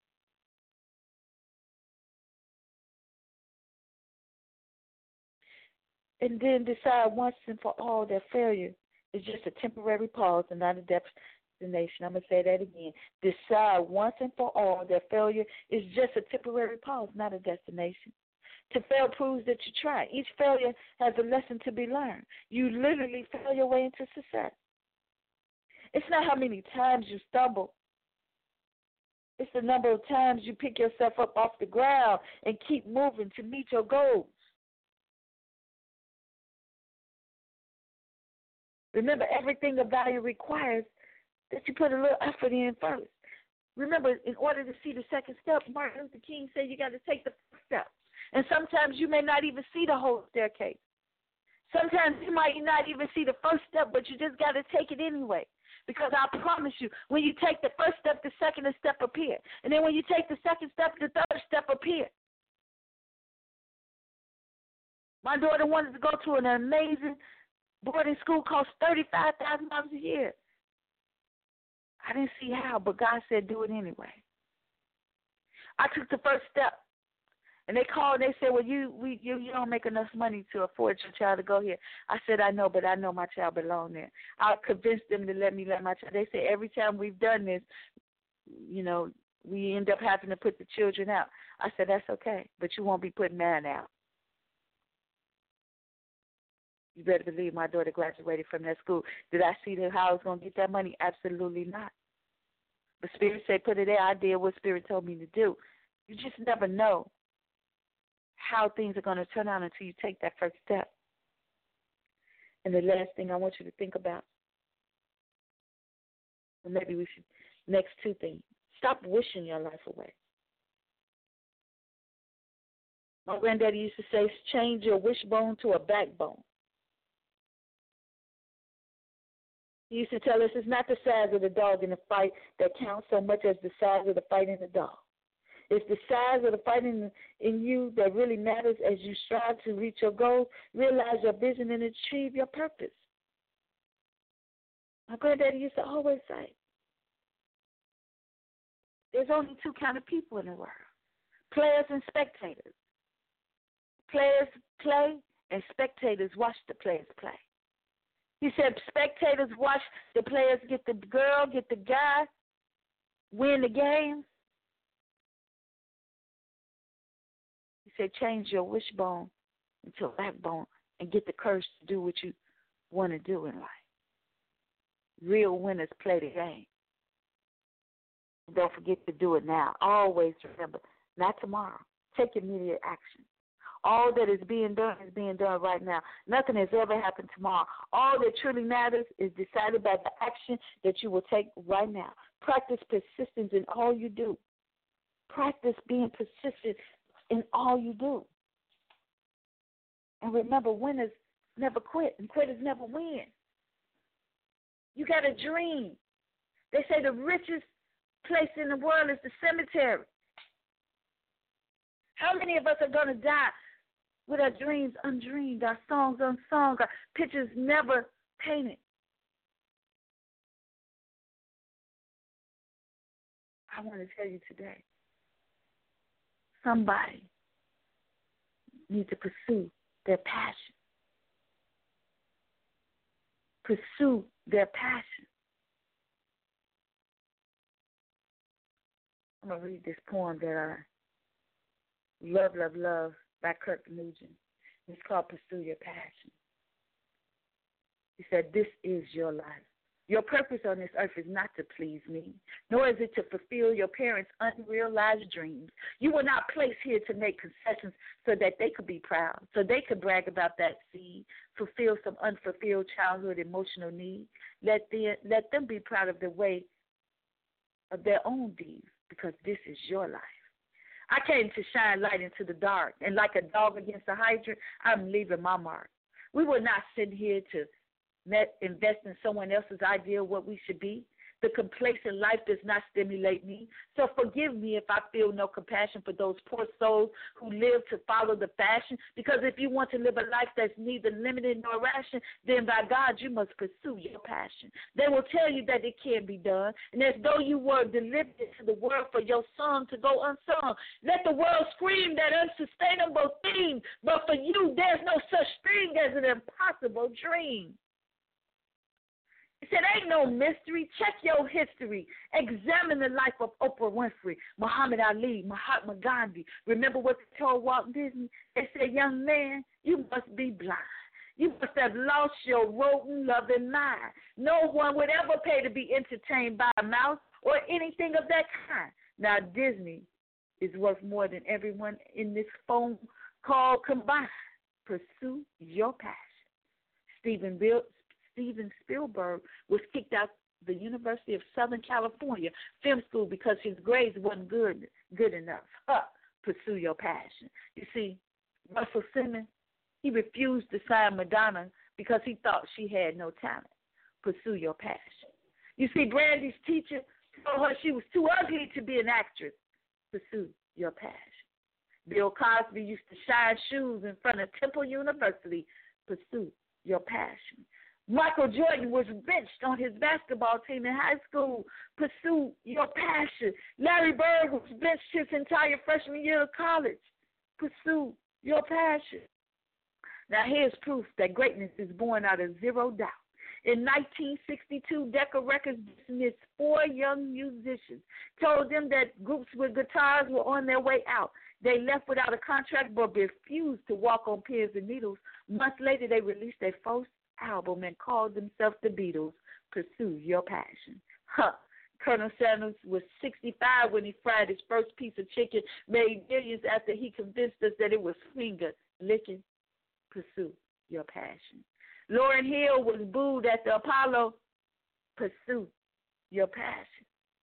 And then decide once and for all that failure is just a temporary pause and not a destination. I'm going to say that again. Decide once and for all that failure is just a temporary pause, not a destination. To fail proves that you try. Each failure has a lesson to be learned. You literally fail your way into success. It's not how many times you stumble. It's the number of times you pick yourself up off the ground and keep moving to meet your goals. Remember, everything of value requires that you put a little effort in first. Remember, in order to see the second step, Martin Luther King said you got to take the first step. And sometimes you may not even see the whole staircase. Sometimes you might not even see the first step, but you just got to take it anyway. Because I promise you, when you take the first step, the second step appears. And then when you take the second step, the third step appears. My daughter wanted to go to an amazing boarding school, cost $35,000 a year. I didn't see how, but God said do it anyway. I took the first step. And they called and they said, well, you don't make enough money to afford your child to go here. I said, I know, but I know my child belongs there. I convinced them to let me let my child. They said every time we've done this, we end up having to put the children out. I said, that's okay, but you won't be putting mine out. You better believe my daughter graduated from that school. Did I see how I was going to get that money? Absolutely not. But Spirit said put it there. I did what Spirit told me to do. You just never know how things are going to turn out until you take that first step. And the last thing I want you to think about, or maybe we should, next two things. Stop wishing your life away. My granddaddy used to say, change your wishbone to a backbone. He used to tell us it's not the size of the dog in the fight that counts so much as the size of the fight in the dog. It's the size of the fight in you that really matters as you strive to reach your goals, realize your vision, and achieve your purpose. My granddaddy used to always say, there's only two kind of people in the world, players and spectators. Players play and spectators watch the players play. He said spectators watch the players get the girl, get the guy, win the game, he said change your wishbone into a backbone and get the courage to do what you want to do in life. Real winners play the game. And don't forget to do it now. Always remember, not tomorrow. Take immediate action. All that is being done right now. Nothing has ever happened tomorrow. All that truly matters is decided by the action that you will take right now. Practice persistence in all you do. Practice being persistent in all you do. And remember, winners never quit and quitters never win. You got a dream. They say the richest place in the world is the cemetery. How many of us are going to die with our dreams undreamed, our songs unsung, our pictures never painted? I want to tell you today, somebody needs to pursue their passion. Pursue their passion. I'm going to read this poem that I love by Kirk Nugent. It's called Pursue Your Passion. He said, this is your life. Your purpose on this earth is not to please me, nor is it to fulfill your parents' unrealized dreams. You were not placed here to make concessions so that they could be proud, so they could brag about that seed, fulfill some unfulfilled childhood emotional need. Let them be proud of the way of their own deeds, because this is your life. I came to shine light into the dark, and like a dog against a hydrant, I'm leaving my mark. We were not sitting here to invest in someone else's idea of what we should be. The complacent life does not stimulate me. So forgive me if I feel no compassion for those poor souls who live to follow the fashion. Because if you want to live a life that's neither limited nor ration, then by God you must pursue your passion. They will tell you that it can't be done, and as though you were delivered to the world for your song to go unsung. Let the world scream that unsustainable theme, but for you there's no such thing as an impossible dream. He said, ain't no mystery. Check your history. Examine the life of Oprah Winfrey, Muhammad Ali, Mahatma Gandhi. Remember what they told Walt Disney? They said, young man, you must be blind. You must have lost your rodent loving mind. No one would ever pay to be entertained by a mouse or anything of that kind. Now, Disney is worth more than everyone in this phone call combined. Pursue your passion. Steven Spielberg was kicked out the University of Southern California Film School because his grades wasn't good enough. Pursue your passion. You see, Russell Simmons, he refused to sign Madonna because he thought she had no talent. Pursue your passion. You see, Brandy's teacher told her she was too ugly to be an actress. Pursue your passion. Bill Cosby used to shine shoes in front of Temple University. Pursue your passion. Michael Jordan was benched on his basketball team in high school. Pursue your passion. Larry Bird was benched his entire freshman year of college. Pursue your passion. Now here's proof that greatness is born out of zero doubt. In 1962, Decca Records dismissed 4 young musicians, told them that groups with guitars were on their way out. They left without a contract but refused to walk on pins and needles. Months later, they released their first album and called themselves the Beatles. Pursue your passion. Colonel Sanders was 65 when he fried his first piece of chicken, made millions after he convinced us that it was finger licking. Pursue your passion. Lauryn Hill was booed at the Apollo. Pursue your passion.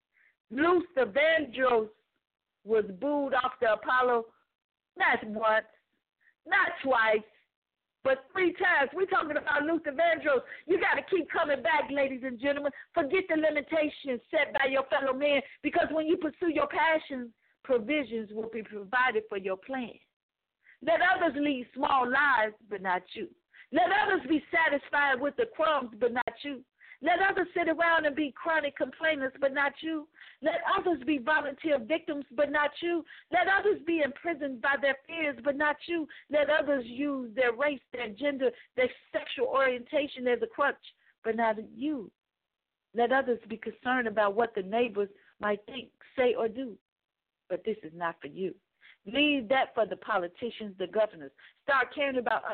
Luther Vandross was booed off the Apollo not once, not twice, but 3 times. We're talking about Luther Vandross. You got to keep coming back, ladies and gentlemen. Forget the limitations set by your fellow man, because when you pursue your passions, provisions will be provided for your plan. Let others lead small lives, but not you. Let others be satisfied with the crumbs, but not you. Let others sit around and be chronic complainers, but not you. Let others be volunteer victims, but not you. Let others be imprisoned by their fears, but not you. Let others use their race, their gender, their sexual orientation as a crutch, but not you. Let others be concerned about what the neighbors might think, say, or do. But this is not for you. Leave that for the politicians, the governors. Stop caring about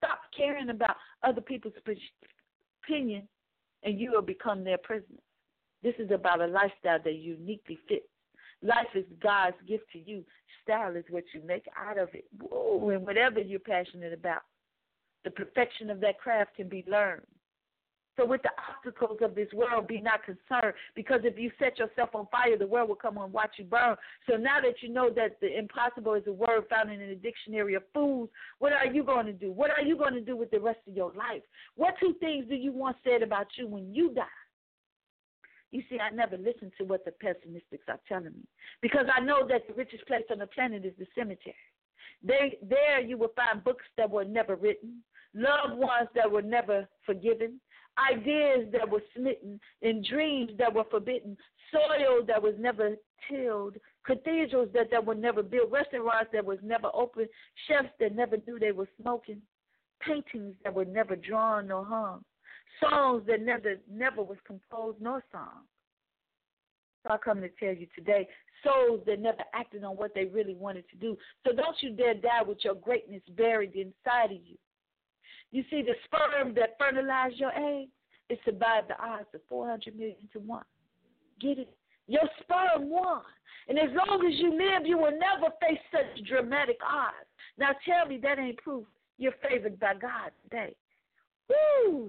other people's opinion, and you will become their prisoner. This is about a lifestyle that uniquely fits. Life is God's gift to you. Style is what you make out of it. Whoa, and whatever you're passionate about, the perfection of that craft can be learned. So with the obstacles of this world, be not concerned, because if you set yourself on fire, the world will come and watch you burn. So now that you know that the impossible is a word found in the dictionary of fools, what are you going to do? What are you going to do with the rest of your life? What two things do you want said about you when you die? You see, I never listen to what the pessimists are telling me, because I know that the richest place on the planet is the cemetery. There you will find books that were never written, loved ones that were never forgiven, ideas that were smitten, and dreams that were forbidden, soil that was never tilled, cathedrals that were never built, restaurants that was never opened, chefs that never knew they were smoking, paintings that were never drawn nor hung, songs that never was composed nor sung. So I come to tell you today, souls that never acted on what they really wanted to do. So don't you dare die with your greatness buried inside of you. You see, the sperm that fertilized your egg, it survived the odds of 400 million to 1. Get it? Your sperm won. And as long as you live, you will never face such dramatic odds. Now tell me that ain't proof you're favored by God today. Woo!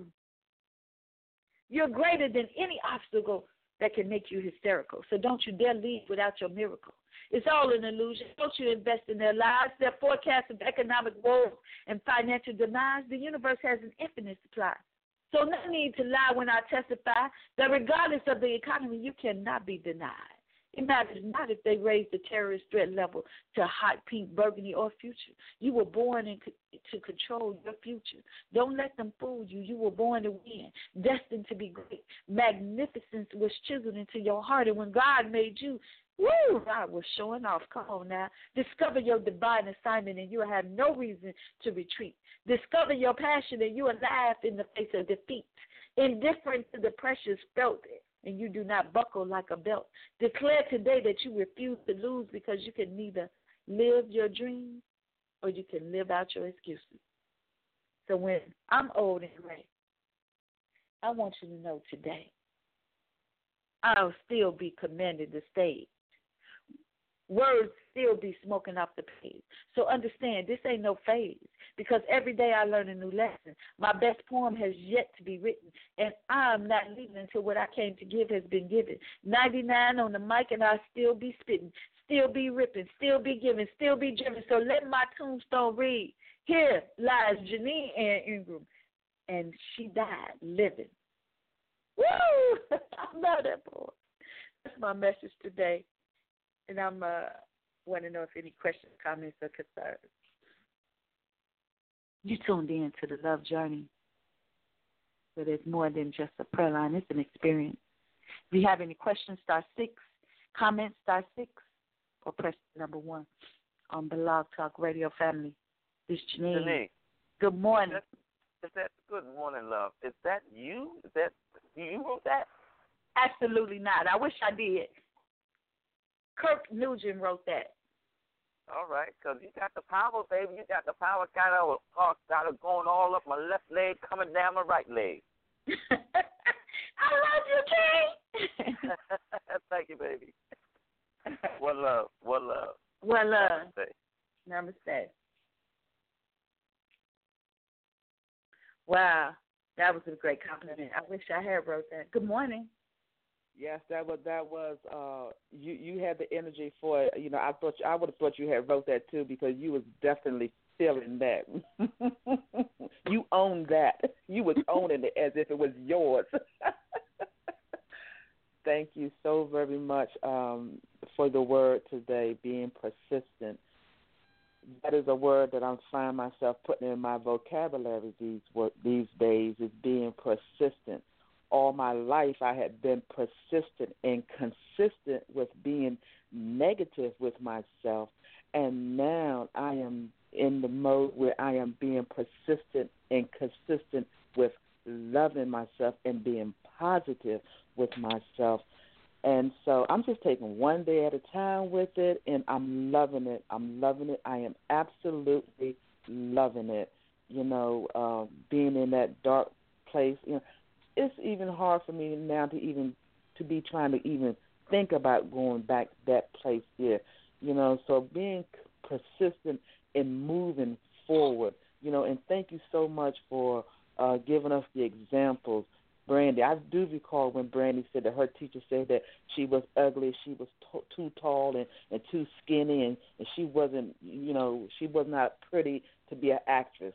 You're greater than any obstacle that can make you hysterical. So don't you dare leave without your miracle. It's all an illusion. Don't you invest in their lives, their forecast of economic woes and financial demise. The universe has an infinite supply. So no need to lie when I testify that regardless of the economy, you cannot be denied. It matters not if they raise the terrorist threat level to hot pink, burgundy, or future. You were born to control your future. Don't let them fool you. You were born to win, destined to be great. Magnificence was chiseled into your heart, and when God made you, woo, God was showing off. Come on now. Discover your divine assignment, and you will have no reason to retreat. Discover your passion, and you will laugh in the face of defeat. Indifferent to the pressures felt, and you do not buckle like a belt. Declare today that you refuse to lose, because you can neither live your dreams or you can live out your excuses. So when I'm old and gray, I want you to know today, I'll still be commanding the stage. Words still be smoking off the page. So understand, this ain't no phase, because every day I learn a new lesson. My best poem has yet to be written, and I'm not leaving until what I came to give has been given. 99 on the mic, and I'll still be spitting, still be ripping, still be giving, still be driven. So let my tombstone read, here lies Janine Ann Ingram, and she died living. Woo! I love that poem. That's my message today. And I'm want to know if any questions, comments, or concerns. You tuned in to the Love Journey, but it's more than just a prayer line. It's an experience. If you have any questions, star 6, comments, star 6, or press number 1 on Blog Talk Radio family. This is Janine. Janine. Good morning. Is that good morning, love? Is that you? Is that you wrote that? Absolutely not. I wish I did. Kirk Nugent wrote that. All right, because you got the power, baby. You got the power kind of going all up my left leg, coming down my right leg. I love you, King. Thank you, baby. One love. One love. One love. Namaste. Namaste. Wow, that was a great compliment. I wish I had wrote that. Good morning. Yes, that was you had the energy for it. You know, I would have thought you had wrote that too, because you was definitely feeling that. You owned that. You was owning it as if it was yours. Thank you so very much for the word today, being persistent. That is a word that I'm finding myself putting in my vocabulary these days, is being persistent. All my life I had been persistent and consistent with being negative with myself, and now I am in the mode where I am being persistent and consistent with loving myself and being positive with myself. And And so I'm just taking one day at a time with it, and I'm loving it. I'm loving it. I am absolutely loving it. Being in that dark place, it's even hard for me now to be trying to even think about going back to that place here. So being persistent in moving forward, and thank you so much for giving us the examples. Brandy, I do recall when Brandy said that her teacher said that she was ugly, she was too tall and too skinny, and she wasn't, she was not pretty to be an actress.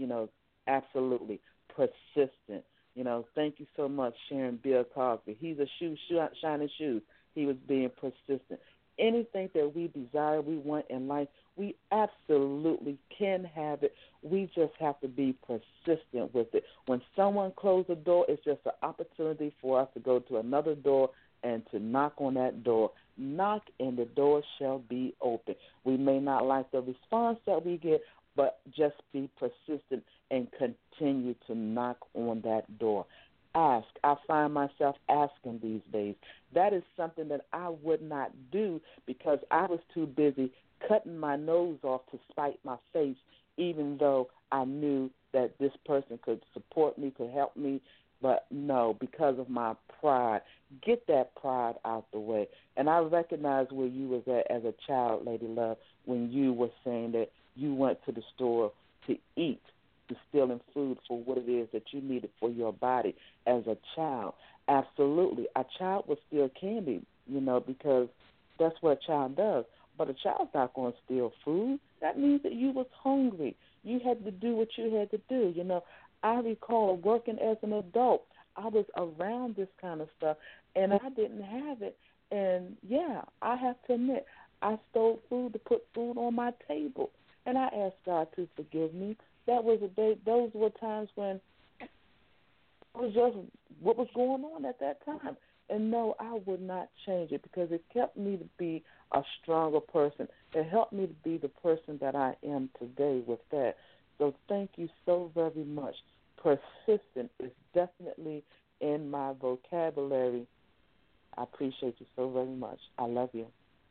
Absolutely persistent. Thank you so much, Sharon Bill Cosby. He's a shining shoe. He was being persistent. Anything that we desire, we want in life, we absolutely can have it. We just have to be persistent with it. When someone closes a door, it's just an opportunity for us to go to another door and to knock on that door. Knock and the door shall be open. We may not like the response that we get, but just be persistent and continue to knock on that door. Ask. I find myself asking these days. That is something that I would not do because I was too busy cutting my nose off to spite my face, even though I knew that this person could support me, could help me. But no, because of my pride. Get that pride out the way. And I recognize where you was at as a child, Lady Love, when you were saying that you went to the store to eat, to stealing food for what it is that you needed for your body as a child. Absolutely. A child will steal candy, because that's what a child does. But a child's not going to steal food. That means that you was hungry. You had to do what you had to do. I recall working as an adult. I was around this kind of stuff, and I didn't have it. And, yeah, I have to admit, I stole food to put food on my table. And I asked God to forgive me. That was a day. Those were times when it was just what was going on at that time. And no, I would not change it because it kept me to be a stronger person. It helped me to be the person that I am today with that. So thank you so very much. Persistent is definitely in my vocabulary. I appreciate you so very much. I love you.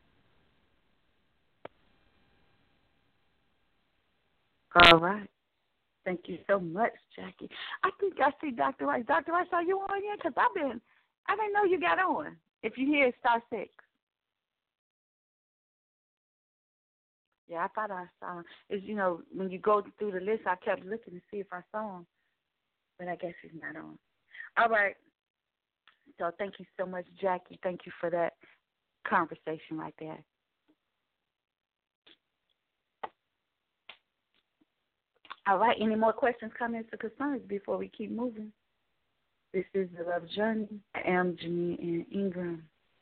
All right. Thank you so much, Jackie. I think I see Dr. Rice. Dr. Rice, are you on yet? Because I didn't know you got on. If you hear *6. Yeah, I thought I saw him. It's, when you go through the list, I kept looking to see if I saw him. But I guess he's not on. All right. So thank you so much, Jackie. Thank you for that conversation right there. All right. Any more questions, comments, or concerns before we keep moving? This is The Love Journey. I am Janine Ingram.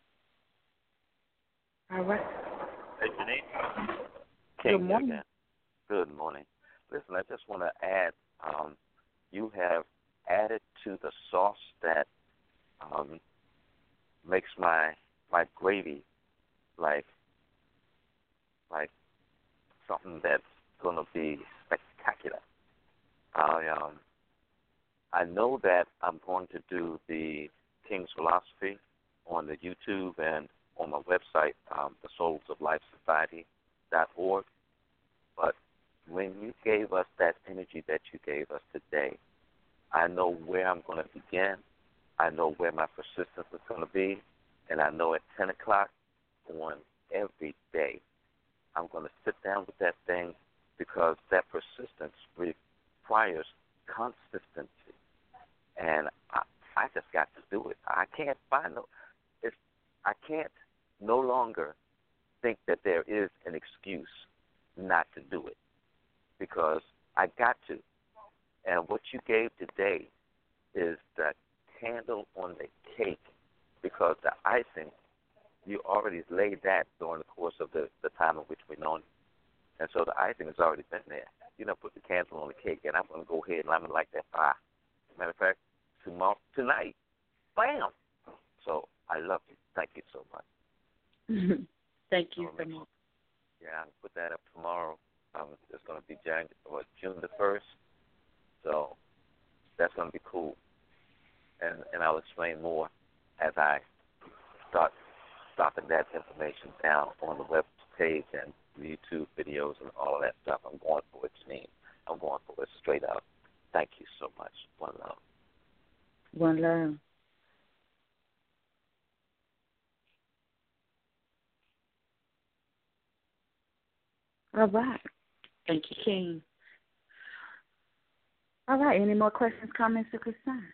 All right. Hey, Janine. Good morning. Again. Good morning. Listen, I just want to add, you have added to the sauce that makes my gravy like something that's going to be spectacular. I know that I'm going to do the King's Philosophy on the YouTube and on my website, the Souls of Life Society.org. But when you gave us that energy that you gave us today, I know where I'm going to begin. I know where my persistence is going to be. And I know at 10 o'clock on every day, I'm going to sit down with that thing because that persistence requires consistency. And I just got to do it. I can't no longer think that there is an excuse not to do it because I got to. And what you gave today is the candle on the cake because the icing, you already laid that during the course of the time in which we've known it. And so the icing has already been there. Put the candle on the cake, and I'm going to go ahead and I'm going to light that fire. Matter of fact, tonight, bam! So I love you. Thank you so much. Thank you so much. Yeah, I'll put that up tomorrow. It's going to be June the 1st. So that's going to be cool. And I'll explain more as I start stopping that information down on the web page and YouTube videos and all of that stuff. I'm going for it, Janine. I'm going for it straight up. Thank you so much. One love. One love. All right. Thank you, King. All right. Any more questions, comments, or concerns?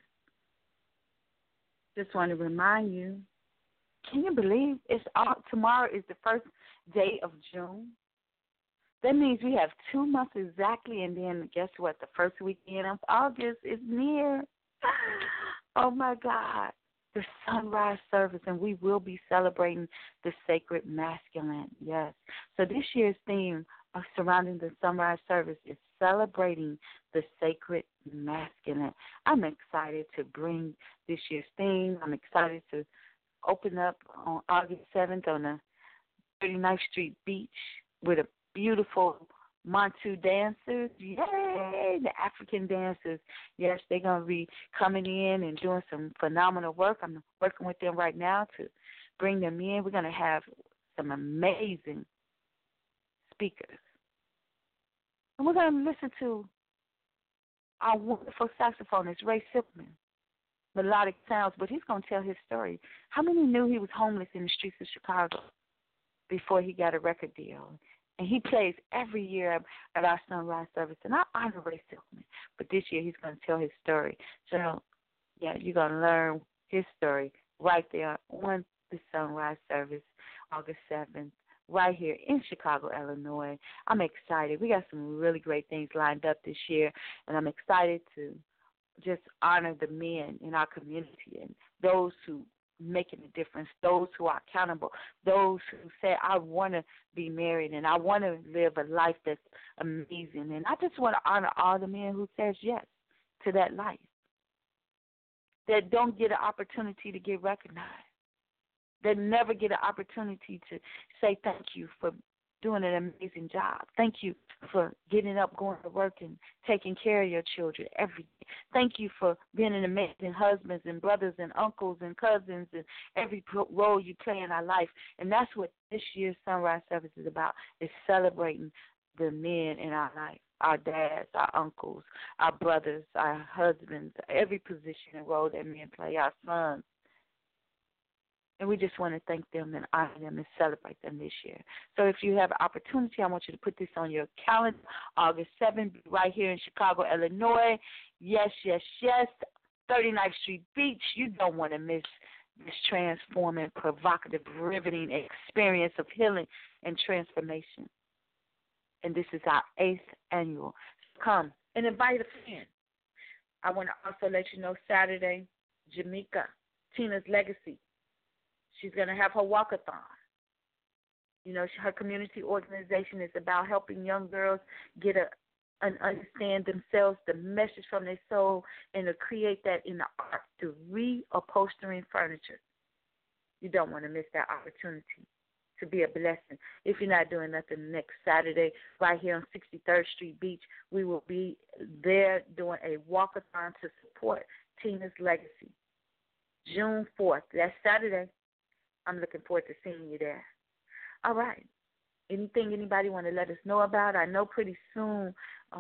Just want to remind you, can you believe tomorrow is the first day of June? That means we have 2 months exactly, and then guess what? The first weekend of August is near. Oh, my God. The sunrise service, and we will be celebrating the sacred masculine. Yes. So this year's theme surrounding the sunrise service is celebrating the sacred masculine. I'm excited to bring this year's theme. I'm excited to open up on August 7th on the 39th Street Beach with a beautiful Montu dancers. Yay! The African dancers. Yes, they're going to be coming in and doing some phenomenal work. I'm working with them right now to bring them in. We're going to have some amazing speakers. And we're going to listen to our wonderful saxophonist, Ray Silkman. Melodic sounds, but he's going to tell his story. How many knew he was homeless in the streets of Chicago before he got a record deal? And he plays every year at our sunrise service, and I honor Ray Silkman. But this year he's going to tell his story. So, yeah, you're going to learn his story right there on the sunrise service, August 7th, right here in Chicago, Illinois. I'm excited. We got some really great things lined up this year, and I'm excited to just honor the men in our community and those who making a difference, those who are accountable, those who say, I want to be married and I want to live a life that's amazing. And I just want to honor all the men who says yes to that life, that don't get an opportunity to get recognized, that never get an opportunity to say thank you for doing an amazing job. Thank you for getting up, going to work, and taking care of your children every day. Thank you for being an amazing husbands and brothers and uncles and cousins and every role you play in our life. And that's what this year's Sunrise Service is about, is celebrating the men in our life, our dads, our uncles, our brothers, our husbands, every position and role that men play, our sons. And we just want to thank them and honor them and celebrate them this year. So if you have an opportunity, I want you to put this on your calendar, August 7th, right here in Chicago, Illinois. Yes, yes, yes, 39th Street Beach. You don't want to miss this transforming, provocative, riveting experience of healing and transformation. And this is our 8th annual. Come and invite a friend. I want to also let you know Saturday, Jamaica, Tina's Legacy. She's going to have her walkathon. You know, her community organization is about helping young girls get understand themselves, the message from their soul, and to create that in the art through reupholstering furniture. You don't want to miss that opportunity to be a blessing. If you're not doing nothing next Saturday, right here on 63rd Street Beach, we will be there doing a walkathon to support Tina's Legacy. June 4th, that's Saturday. I'm looking forward to seeing you there. All right. Anything anybody want to let us know about? I know pretty soon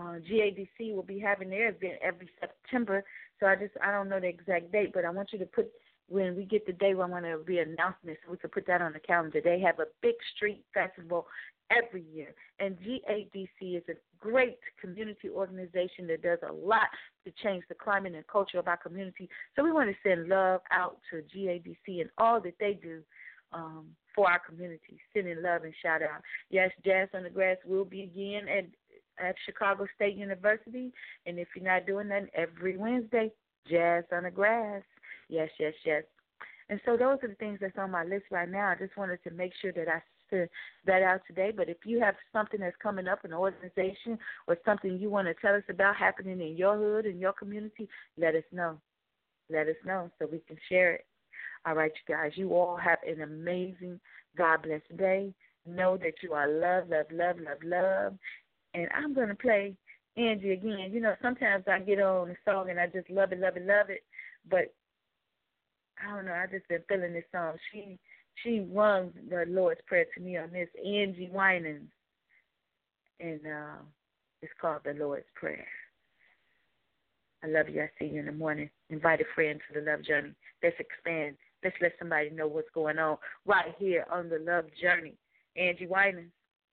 GADC will be having their event every September, so I don't know the exact date, but I want you to put, when we get the day, I want to be announcing it so we can put that on the calendar. They have a big street festival every year, and GADC is a great community organization that does a lot to change the climate and culture of our community. So we want to send love out to GADC and all that they do for our community, sending love and shout out. Yes, Jazz on the Grass will be again at Chicago State University, and if you're not doing that, every Wednesday, Jazz on the Grass. Yes, yes, yes. And so those are the things that's on my list right now. I just wanted to make sure that I sent that out today. But if you have something that's coming up, an organization or something you want to tell us about happening in your hood, in your community, let us know. Let us know so we can share it. All right, you guys, you all have an amazing, God-bless day. Know that you are loved, loved, loved, loved, loved. And I'm going to play Angie again. You know, sometimes I get on a song and I just love it, love it, love it. But I don't know, I just been feeling this song. She rung the Lord's Prayer to me on this, Angie Winans, and it's called the Lord's Prayer. I love you. I see you in the morning. Invite a friend to the Love Journey. Let's expand. Let's let somebody know what's going on right here on the Love Journey. Angie Winans.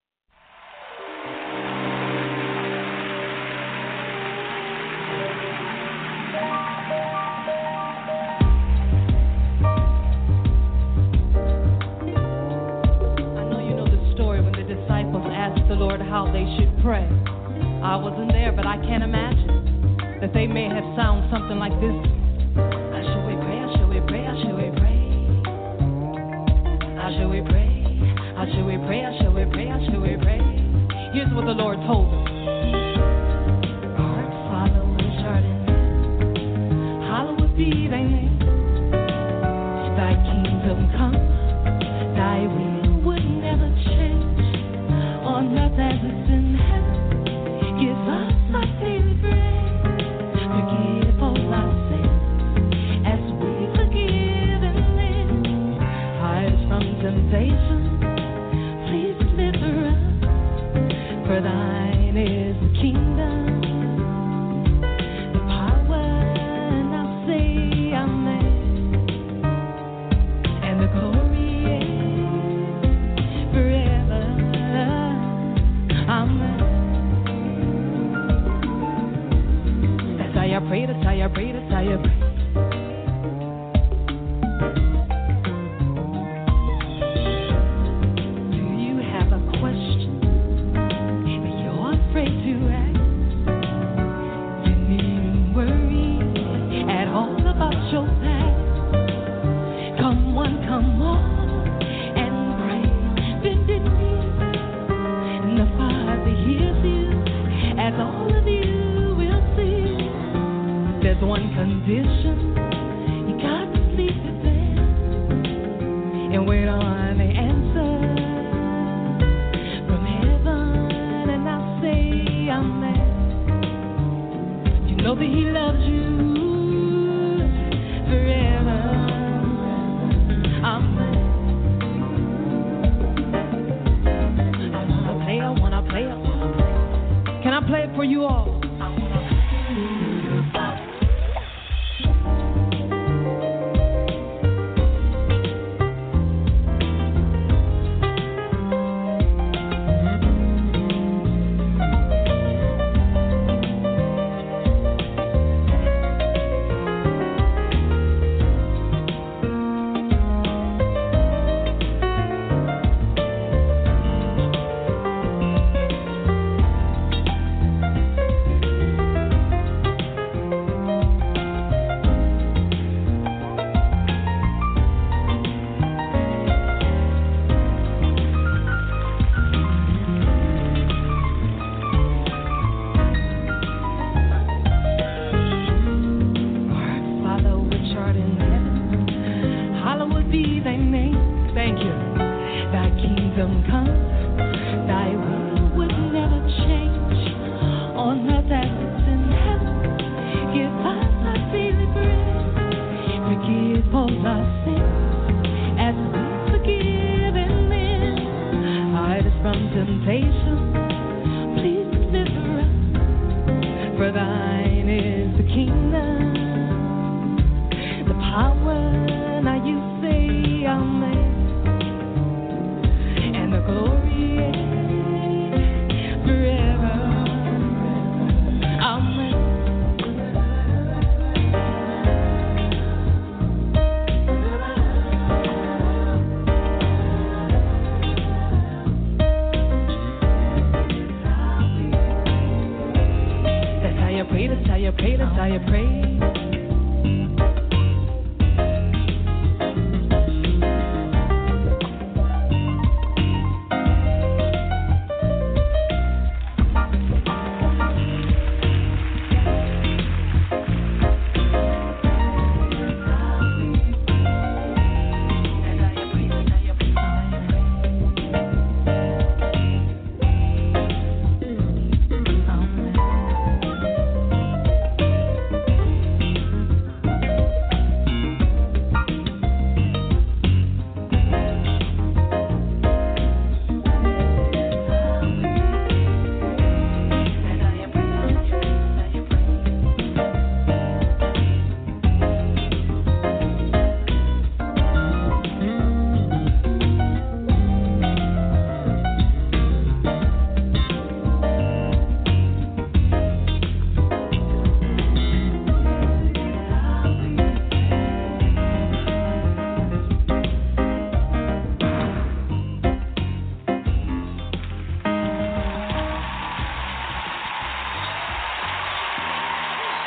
Asked the Lord how they should pray. I wasn't there, but I can't imagine that they may have sound something like this. How should we pray? How should we pray? How should we pray? How should we pray? How should we pray? How should we pray? How should we pray? Here's what the Lord told them. Our Father which art in heaven, hallowed be thy name. Thy kingdom come, thy will would never change. On earth as it's in heaven, give us our daily bread. Forgive all our sins, as we forgive and live. Hide us from temptation, please deliver us. For thine is the kingdom, the power, and I'll say amen. And the glory is forever. Amen. That's how you pray, that's how you pray, that's how you pray. Do you have a question that you're afraid to ask? You needn't worry at all about your past. Come on, and pray. Bended knees. The Father hears you, as all of you will see. There's one condition, you got to sleep in bed and wait on the answer from heaven, and I'll say amen. You know that He loves you forever. Amen. I wanna play it. Can I play it for you all?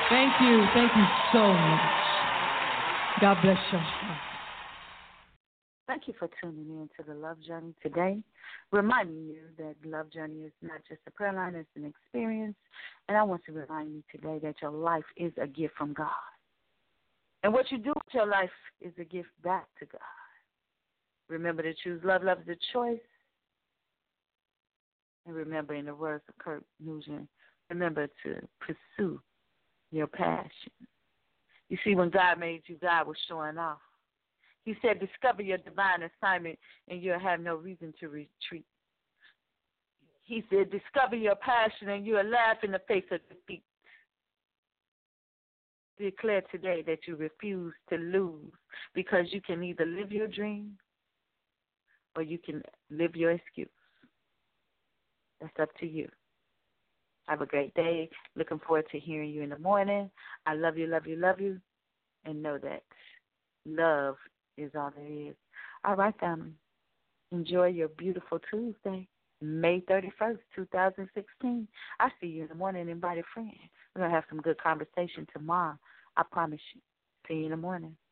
Thank you. Thank you so much. God bless you. Thank you for tuning in to the Love Journey today. Reminding you that the Love Journey is not just a prayer line, it's an experience. And I want to remind you today that your life is a gift from God. And what you do with your life is a gift back to God. Remember to choose love. Love is a choice. And remember, in the words of Kurt Nugent, remember to pursue your passion. You see, when God made you, God was showing off. He said, discover your divine assignment and you'll have no reason to retreat. He said, discover your passion and you'll laugh in the face of defeat. Declare today that you refuse to lose because you can either live your dream or you can live your excuse. That's up to you. Have a great day. Looking forward to hearing you in the morning. I love you, love you, love you. And know that love is all there is. All right, family. Enjoy your beautiful Tuesday, May 31st, 2016. I'll see you in the morning. Invite a friend. We're going to have some good conversation tomorrow. I promise you. See you in the morning.